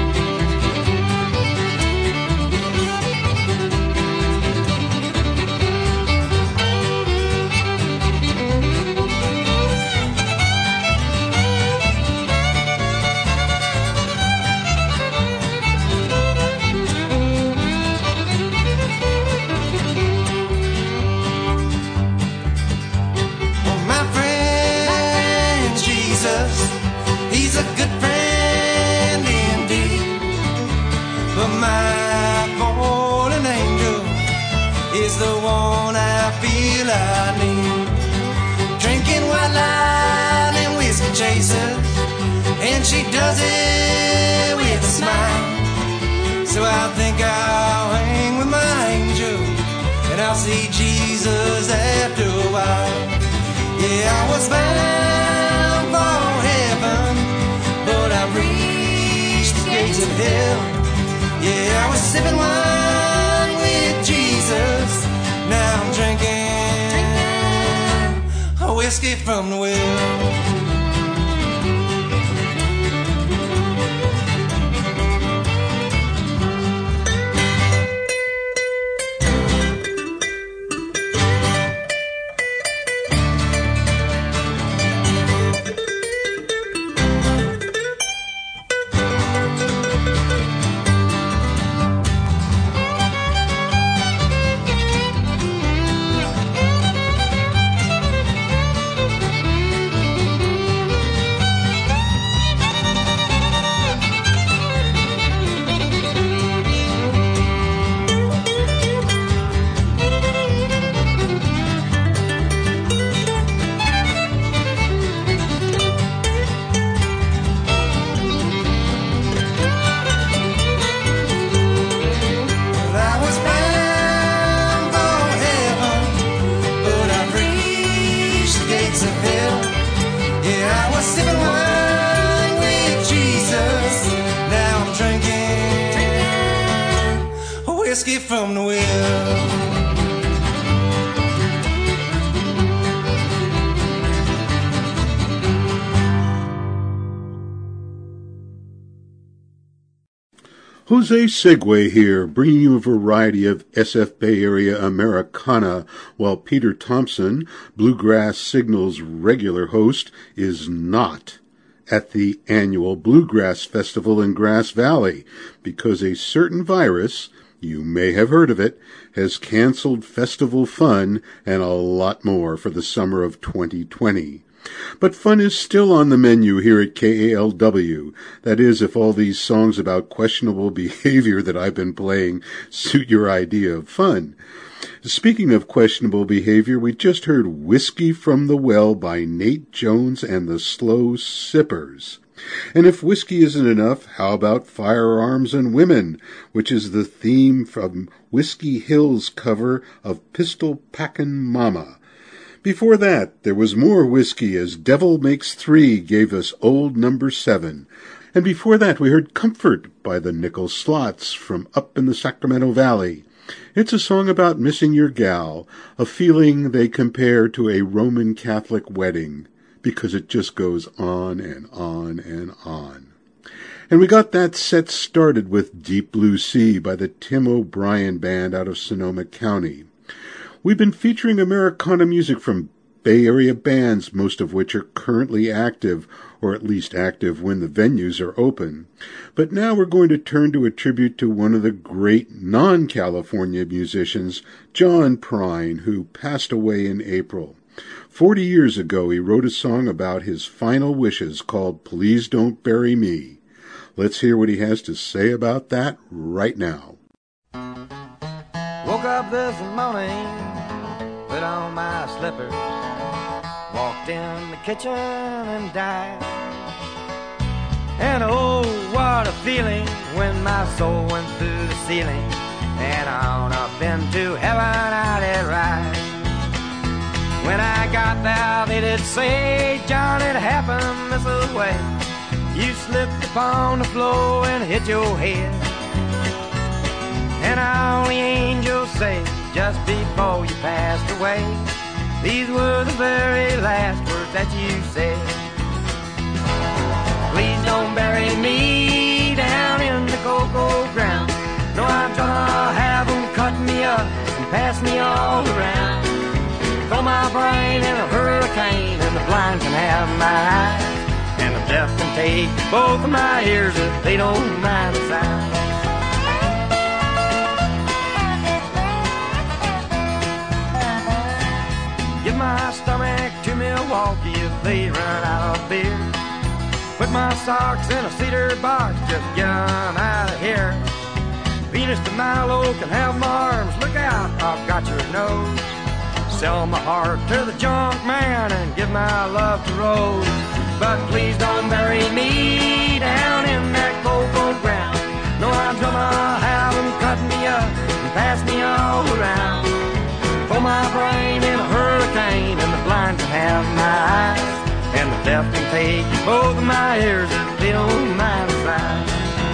He's a good friend indeed, but my fallen angel is the one I feel I need. Drinking white line and whiskey chasers, and she does it with a smile. So I think I'll hang with my angel, and I'll see Jesus after a while. Yeah, I was bound for heaven, but I reached the gates of hell. Yeah, I was sipping wine with Jesus. Now I'm drinking, drinking a whiskey from the well. Whiskey from the well. Jose Segway here, bringing you a variety of S F Bay Area Americana, while Peter Thompson, Bluegrass Signal's regular host, is not at the annual Bluegrass Festival in Grass Valley because a certain virus, you may have heard of it, has canceled festival fun and a lot more for the summer of twenty twenty. But fun is still on the menu here at K A L W. That is, if all these songs about questionable behavior that I've been playing suit your idea of fun. Speaking of questionable behavior, we just heard Whiskey from the Well by Nate Jones and the Slow Sippers. And if whiskey isn't enough, how about firearms and women, which is the theme from Whiskey Hill's cover of Pistol Packin' Mama. Before that, there was more whiskey as Devil Makes Three gave us Old Number Seven. And before that, we heard Comfort by the Nickel Slots from up in the Sacramento Valley. It's a song about missing your gal, a feeling they compare to a Roman Catholic wedding, because it just goes on and on and on. And we got that set started with Deep Blue Sea by the Tim O'Brien Band out of Sonoma County. We've been featuring Americana music from Bay Area bands, most of which are currently active, or at least active when the venues are open. But now we're going to turn to a tribute to one of the great non-California musicians, John Prine, who passed away in April. Forty years ago, he wrote a song about his final wishes called Please Don't Bury Me. Let's hear what he has to say about that right now. Woke up this morning, put on my slippers, walked in the kitchen and died. And oh, what a feeling when my soul went through the ceiling and on up into heaven I did ride. When I got there, they did say, John, it happened this way. You slipped upon the floor and hit your head. And all the angels say, just before you passed away, these were the very last words that you said. Please don't bury me down in the cocoa ground. No, I'm gonna have them cut me up and pass me all around. Throw my brain in a hurricane, and the blind can have my eyes, and the deaf can take both of my ears if they don't mind the sound. Give my stomach to Milwaukee if they run out of beer. Put my socks in a cedar box, just get 'em out of here. Venus de Milo can have my arms, look out, I've got your nose. Sell my heart to the junk man and give my love to Rose. But please don't bury me down in that cocoa ground. No, I'm gonna have them cut me up and pass me all around. Throw my brain in a hurricane, and the blind can have my eyes, and the deaf can take both of my ears if they don't mind the size.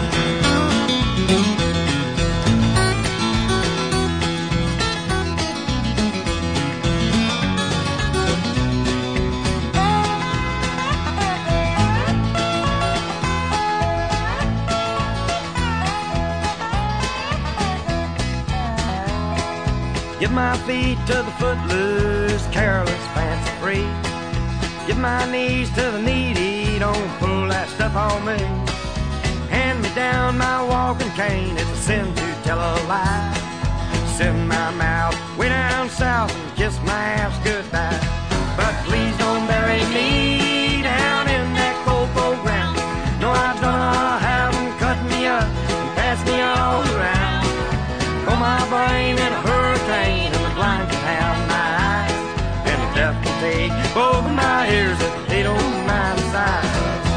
Give my feet to the footloose, careless, fancy free. Give my knees to the needy, don't pull that stuff on me. Hand me down my walking cane, it's a sin to tell a lie. Send my mouth way down south and kiss my ass goodbye. But please don't bury me down in that cocoa ground. No, I'm gonna have them cut me up and pass me all around. Throw my brain in a hurricane, and the blind can have my eyes, and the deaf can take both of my ears if they don't mind the size.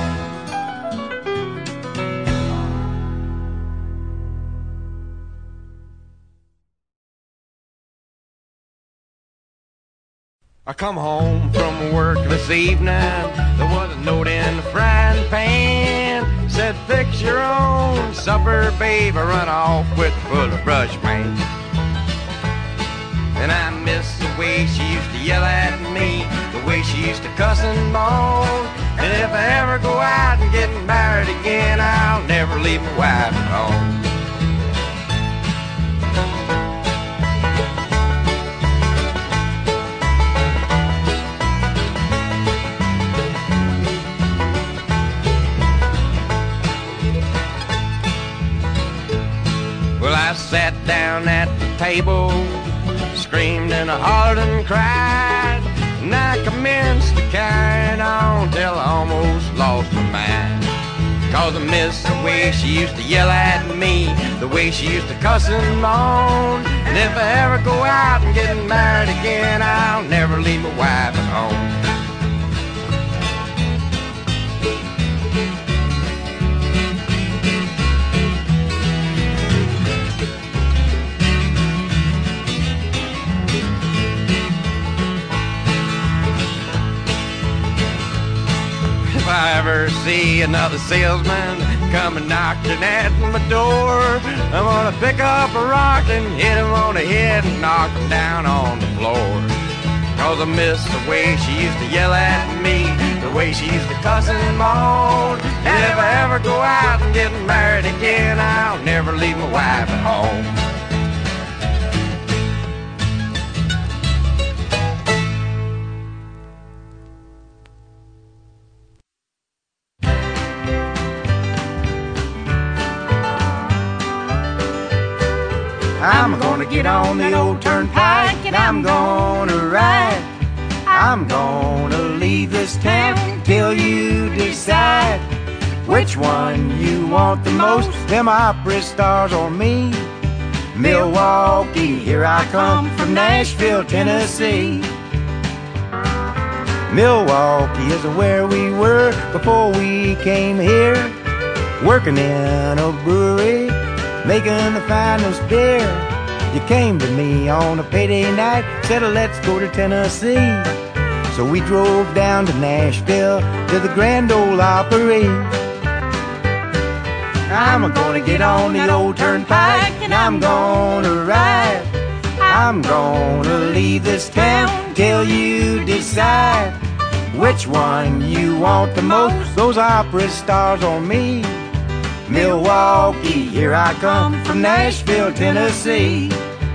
I come home from work this evening, there was a note in the frying pan. Said, fix your own supper, babe, I run off with full of brush, man. And I miss the way she used to yell at me, the way she used to cuss and moan. And if I ever go out and get married again, I'll never leave my wife at home. Well, I sat down at the table, screamed and I hollered and cried, and I commenced to carry on till I almost lost my mind. Cause I miss the way she used to yell at me, the way she used to cuss and moan. And if I ever go out and get married again, I'll never leave my wife at home. ever see another salesman coming knocking at my door, I'm gonna pick up a rock and hit him on the head and knock him down on the floor. Cause I miss the way she used to yell at me, the way she used to cuss and moan. And if I ever go out and get married again, I'll never leave my wife at home. I'm gonna get on the old turnpike and I'm gonna ride. I'm gonna leave this town till you decide which one you want the most, them opera stars or me. Milwaukee, here I come from Nashville, Tennessee. Milwaukee is where we were before we came here, working in a brewery, making the finest beer. You came to me on a payday night, said let's go to Tennessee. So we drove down to Nashville to the Grand Ole Opry. I'm gonna get on the old turnpike and I'm gonna ride. I'm gonna leave this town till you decide which one you want the most, those opera stars or me. Milwaukee, here I come from Nashville, Tennessee.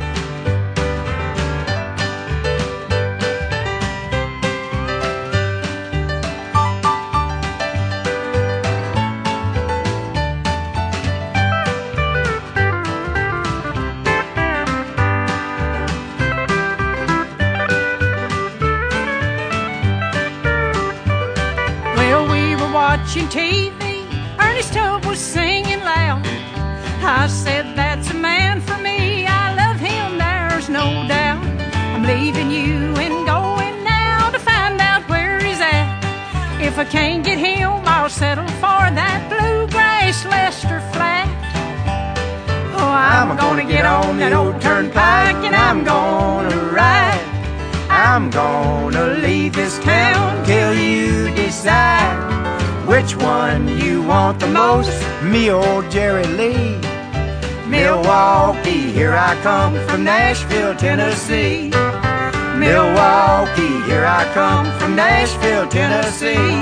Well, we were watching T V, Ernest Tubb was singing loud. I said, that's a man for me, I love him, there's no doubt. I'm leaving you and going now to find out where he's at. If I can't get him, I'll settle for that bluegrass Lester Flat. Oh, I'm, I'm gonna, gonna get on that old turnpike and I'm gonna ride. I'm gonna leave this town till you decide which one you want the most, me or Jerry Lee. Milwaukee, here I come from Nashville, Tennessee. Milwaukee, here I come from Nashville, Tennessee.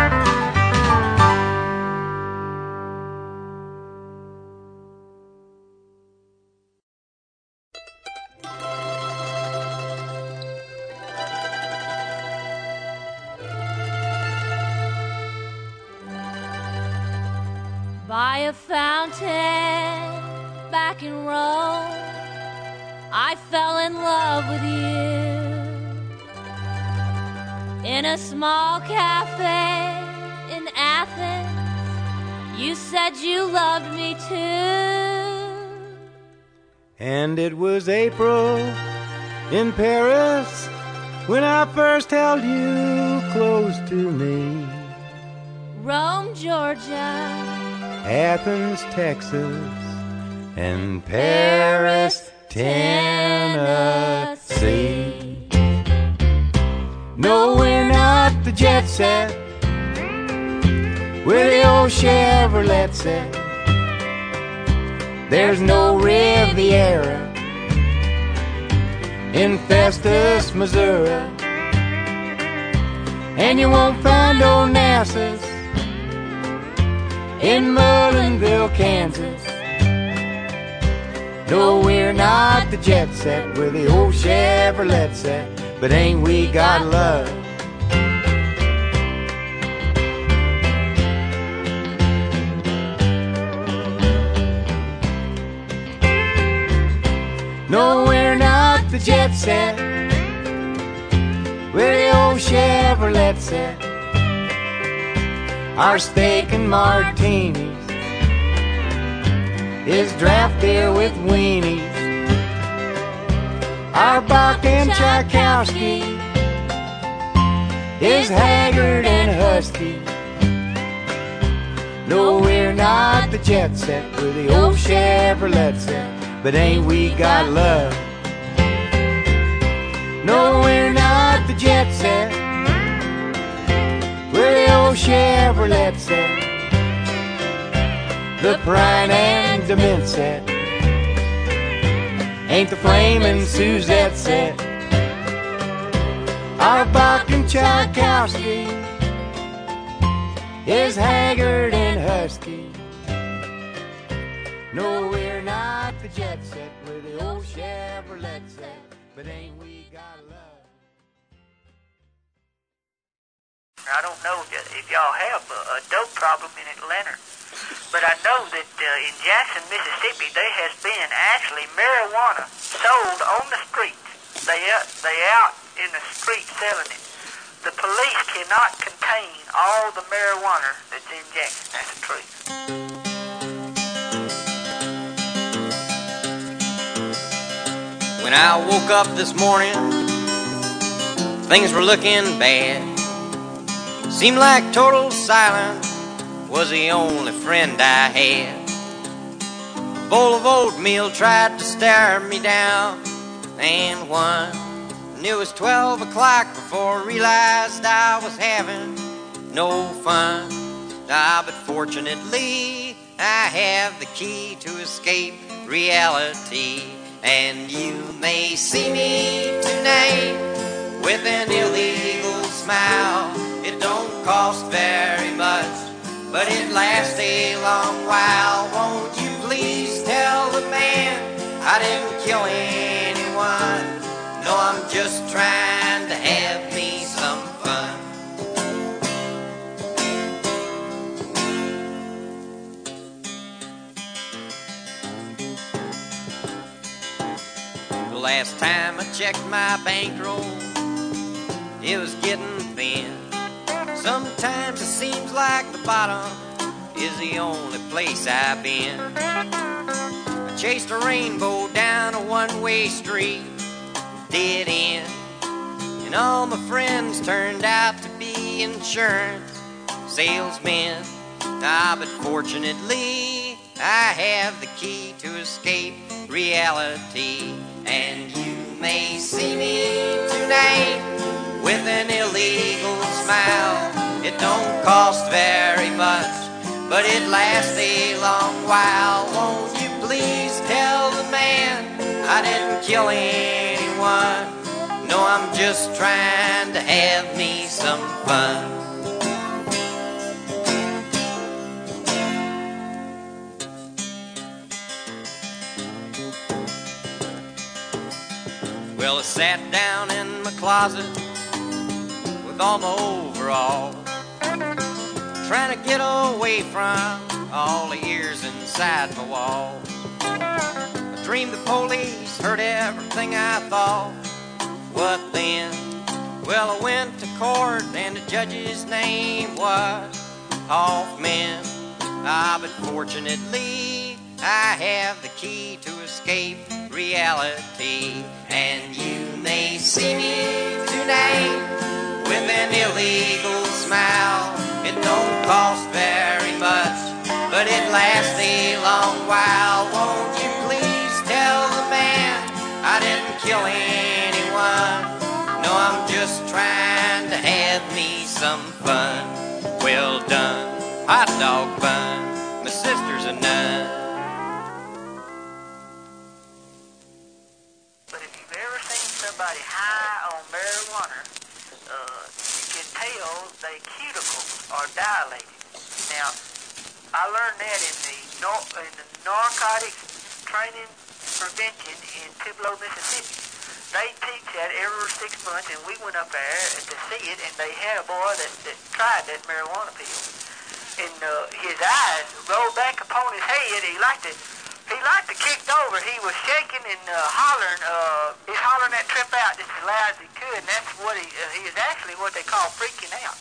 By a fountain back in Rome, I fell in love with you. In a small cafe in Athens, you said you loved me too. And it was April in Paris when I first held you close to me. Rome, Georgia, Athens, Texas, and Paris, Tennessee. No, we're not the jet set, we're the old Chevrolet set. There's no Riviera in Festus, Missouri, and you won't find Onassis in Mullinville, Kansas. No, we're not the jet set, we're the old Chevrolet set, but ain't we got love? No, we're not the jet set, we're the old Chevrolet set. Our steak and martinis is draft beer with weenies. Our Bach and Tchaikovsky is haggard and husky. No, we're not the jet set, we're the old Chevrolet set, but ain't we got love? No, we're not the jet set, we're the old old Chevrolet set, the Prine and Dement set, ain't the Flamin' Suzette set, our Bach and Tchaikovsky is haggard and husky. No, we're not the jet set, we're the old Chevrolet set, but ain't we got love? I don't know that if y'all have a, a dope problem in Atlanta, but I know that uh, in Jackson, Mississippi, there has been actually marijuana sold on the streets. They uh, they out in the street selling it. The police cannot contain all the marijuana that's in Jackson. That's the truth. When I woke up this morning, things were looking bad. Seemed like total silence was the only friend I had. A bowl of oatmeal tried to stare me down and won. And it was twelve o'clock before I realized I was having no fun. Ah, but fortunately I have the key to escape reality. And you may see me tonight with an illegal smile. It don't cost very much, but it lasts a long while. Won't you please tell the man I didn't kill anyone? No, I'm just trying to have me some fun. The last time I checked my bankroll, it was getting thin. Sometimes it seems like the bottom is the only place I've been. I chased a rainbow down a one-way street, dead end, and all my friends turned out to be insurance salesmen. Ah, but fortunately I have the key to escape reality. And you may see me tonight with an illegal smile. It don't cost very much, but it lasts a long while. Won't you please tell the man I didn't kill anyone? No, I'm just trying to have me some fun. Well, I sat down in my closet with all my overalls, trying to get away from all the ears inside my walls. I dreamed the police heard everything I thought. What then? Well, I went to court and the judge's name was Hoffman. Ah, but fortunately I have the key to escape reality. And you may see me tonight with an illegal smile. It don't cost very much, but it lasts a long while. Won't you please tell the man I didn't kill anyone? No, I'm just trying to have me some fun. Well done, hot dog bun, my sister's a nun. But if you've ever seen somebody high on marijuana, uh, you can tell their cuticles are dilated. Now, I learned that in the, nor- in the narcotics training prevention in Tupelo, Mississippi. They teach that every six months, and we went up there to see it, and they had a boy that, that tried that marijuana pill. And uh, his eyes rolled back upon his head. He liked it. He liked to kicked over. He was shaking and uh, hollering. Uh, he's hollering that trip out just as loud as he could, and that's what he, uh, he is actually what they call freaking out.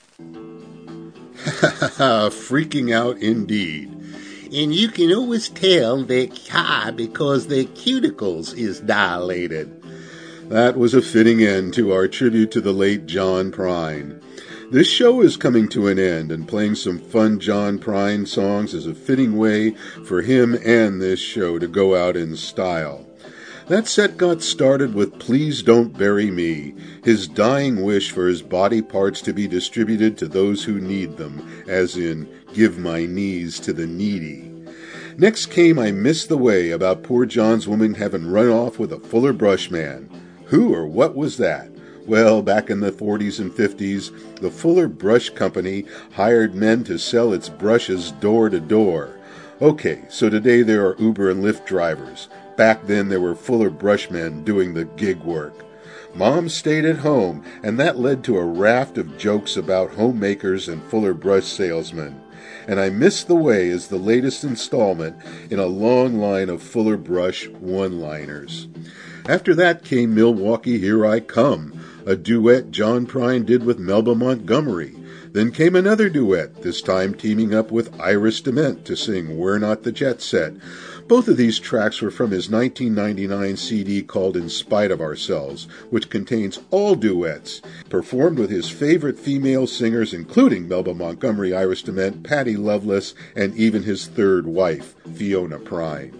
Freaking out indeed. And you can always tell they're high because their cuticles is dilated. That was a fitting end to our tribute to the late John Prine. This show is coming to an end, and playing some fun John Prine songs is a fitting way for him and this show to go out in style. That set got started with Please Don't Bury Me, his dying wish for his body parts to be distributed to those who need them, as in, give my knees to the needy. Next came I Miss the Way, about poor John's woman having run off with a Fuller Brush man. Who or what was that? Well, back in the forties and fifties, the Fuller Brush Company hired men to sell its brushes door to door. Okay, so today there are Uber and Lyft drivers. Back then there were Fuller Brush men doing the gig work. Mom stayed at home, and that led to a raft of jokes about homemakers and Fuller Brush salesmen. And I Miss the Way is the latest installment in a long line of Fuller Brush one-liners. After that came Milwaukee, Here I Come, a duet John Prine did with Melba Montgomery. Then came another duet, this time teaming up with Iris DeMent to sing We're Not the Jet Set. Both of these tracks were from his nineteen ninety-nine C D called In Spite of Ourselves, which contains all duets, performed with his favorite female singers, including Melba Montgomery, Iris DeMent, Patty Loveless, and even his third wife, Fiona Prine.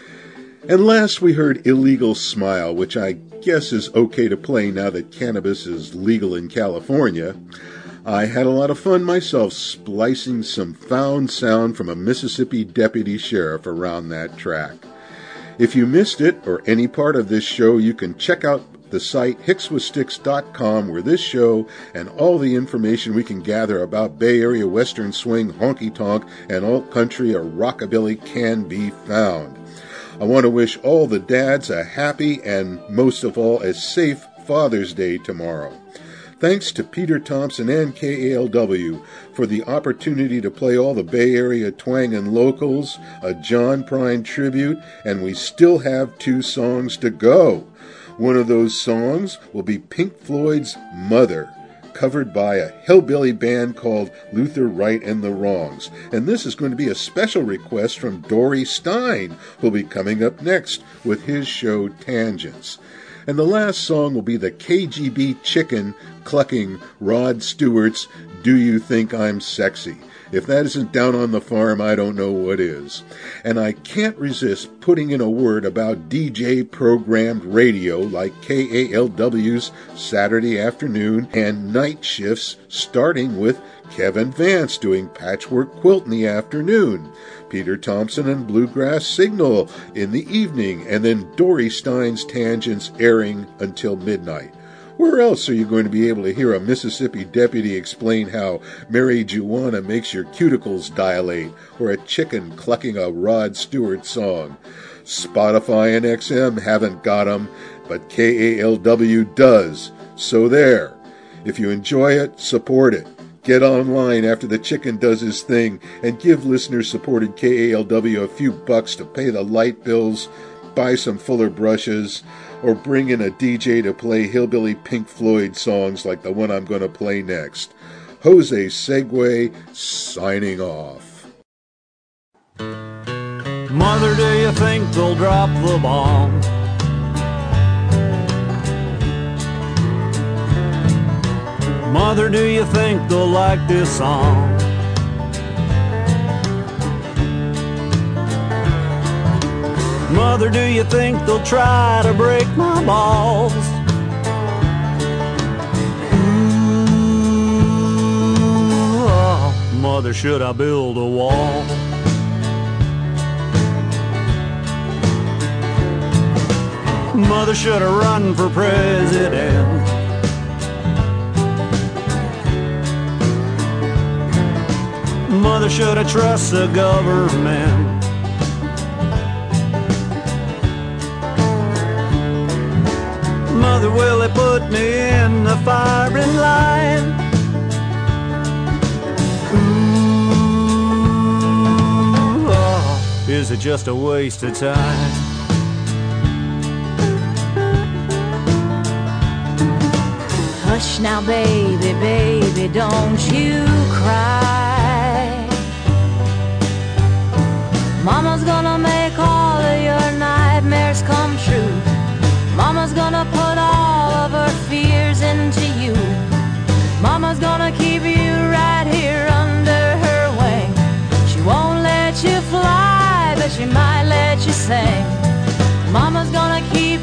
And last we heard Illegal Smile, which I guess is okay to play now that cannabis is legal in California. I had a lot of fun myself splicing some found sound from a Mississippi deputy sheriff around that track. If you missed it or any part of this show, you can check out the site hicks with sticks dot com, where this show and all the information we can gather about Bay Area Western Swing, honky-tonk, and alt country or rockabilly can be found. I want to wish all the dads a happy and, most of all, a safe Father's Day tomorrow. Thanks to Peter Thompson and K A L W for the opportunity to play all the Bay Area twang and locals, a John Prine tribute, and we still have two songs to go. One of those songs will be Pink Floyd's Mother, covered by a hillbilly band called Luther Right and the Wrongs. And this is going to be a special request from Dory Stein, who'll be coming up next with his show Tangents. And the last song will be the K G B Chicken clucking Rod Stewart's Do You Think I'm Sexy? If that isn't Down on the Farm, I don't know what is. And I can't resist putting in a word about D J-programmed radio like K A L W's Saturday afternoon and night shifts, starting with Kevin Vance doing Patchwork Quilt in the afternoon, Peter Thompson and Bluegrass Signal in the evening, and then Dory Stein's Tangents airing until midnight. Where else are you going to be able to hear a Mississippi deputy explain how Mary Juana makes your cuticles dilate, or a chicken clucking a Rod Stewart song? Spotify and X M haven't got 'em, but K A L W does. So there. If you enjoy it, support it. Get online after the chicken does his thing and give listener-supported K A L W a few bucks to pay the light bills, buy some Fuller brushes, or bring in a D J to play hillbilly Pink Floyd songs like the one I'm going to play next. Jose Segway, signing off. Mother, do you think they'll drop the bomb? Mother, do you think they'll like this song? Mother, do you think they'll try to break my balls? Ooh, oh, Mother, should I build a wall? Mother, should I run for president? Mother, should I trust the government? Mother, will they put me in the firing line? Ooh, oh, is it just a waste of time? Hush now, baby, baby, don't you cry. Mama's gonna make all of your nightmares come true. Mama's gonna put all of her fears into you. Mama's gonna keep you right here under her wing. She won't let you fly, but she might let you sing. Mama's gonna keep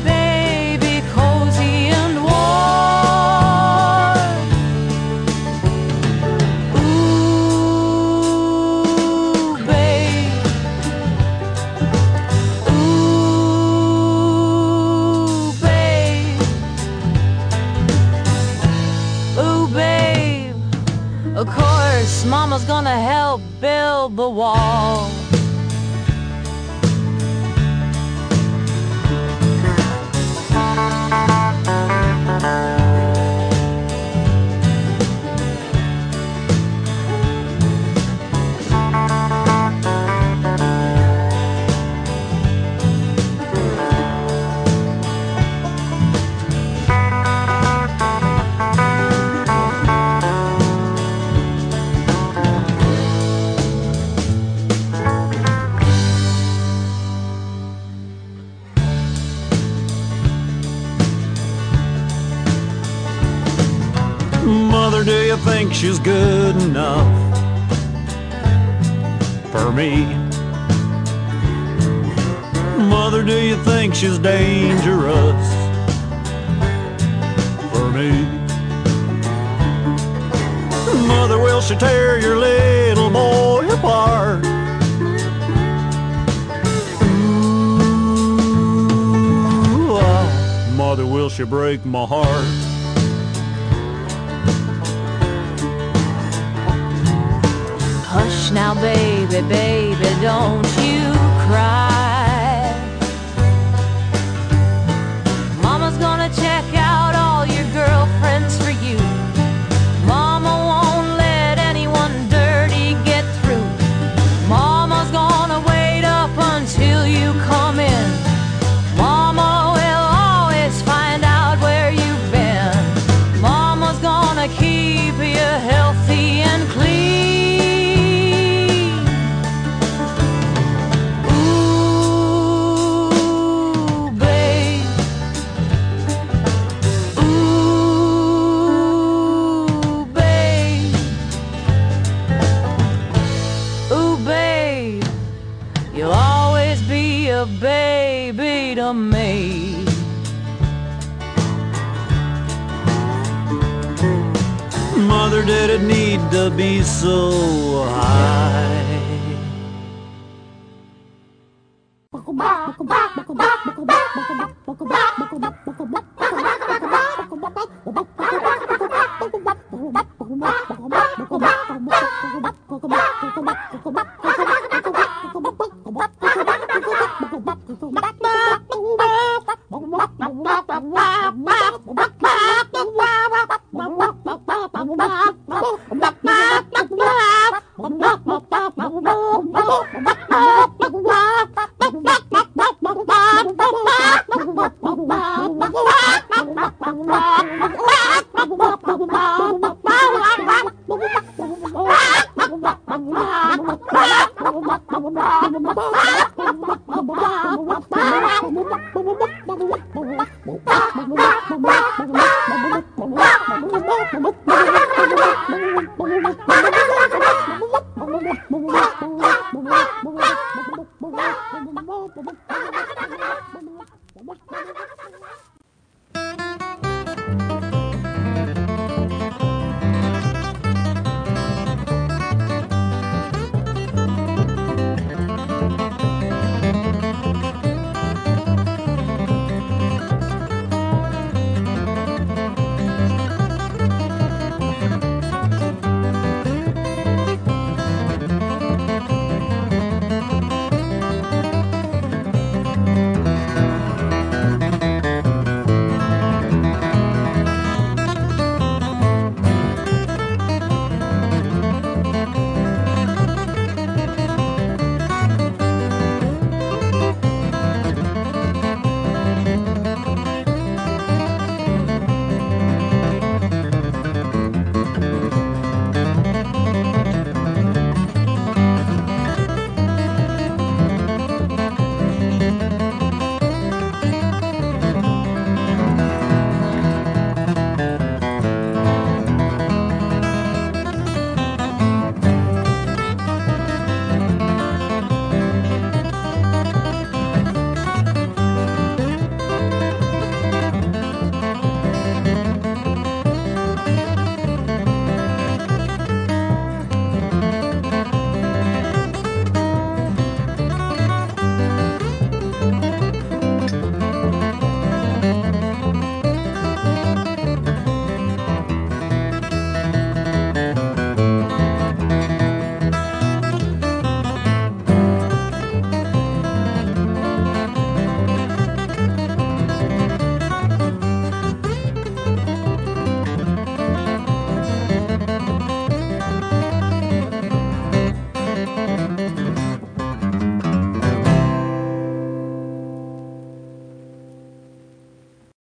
Of course, Mama's gonna help build the wall. Mother, do you think she's good enough for me? Mother, do you think she's dangerous for me? Mother, will she tear your little boy apart? Ooh, ah, Mother, will she break my heart? Hush now, baby, baby, don't you cry. Mama's gonna check out all your girlfriends for you. Mama won't let anyone dirty get through. Mama's gonna wait up until you come in. Mama will always find out where you've been. Mama's gonna keep you healthy and clean. A baby to me. Mother, did it need to be so high?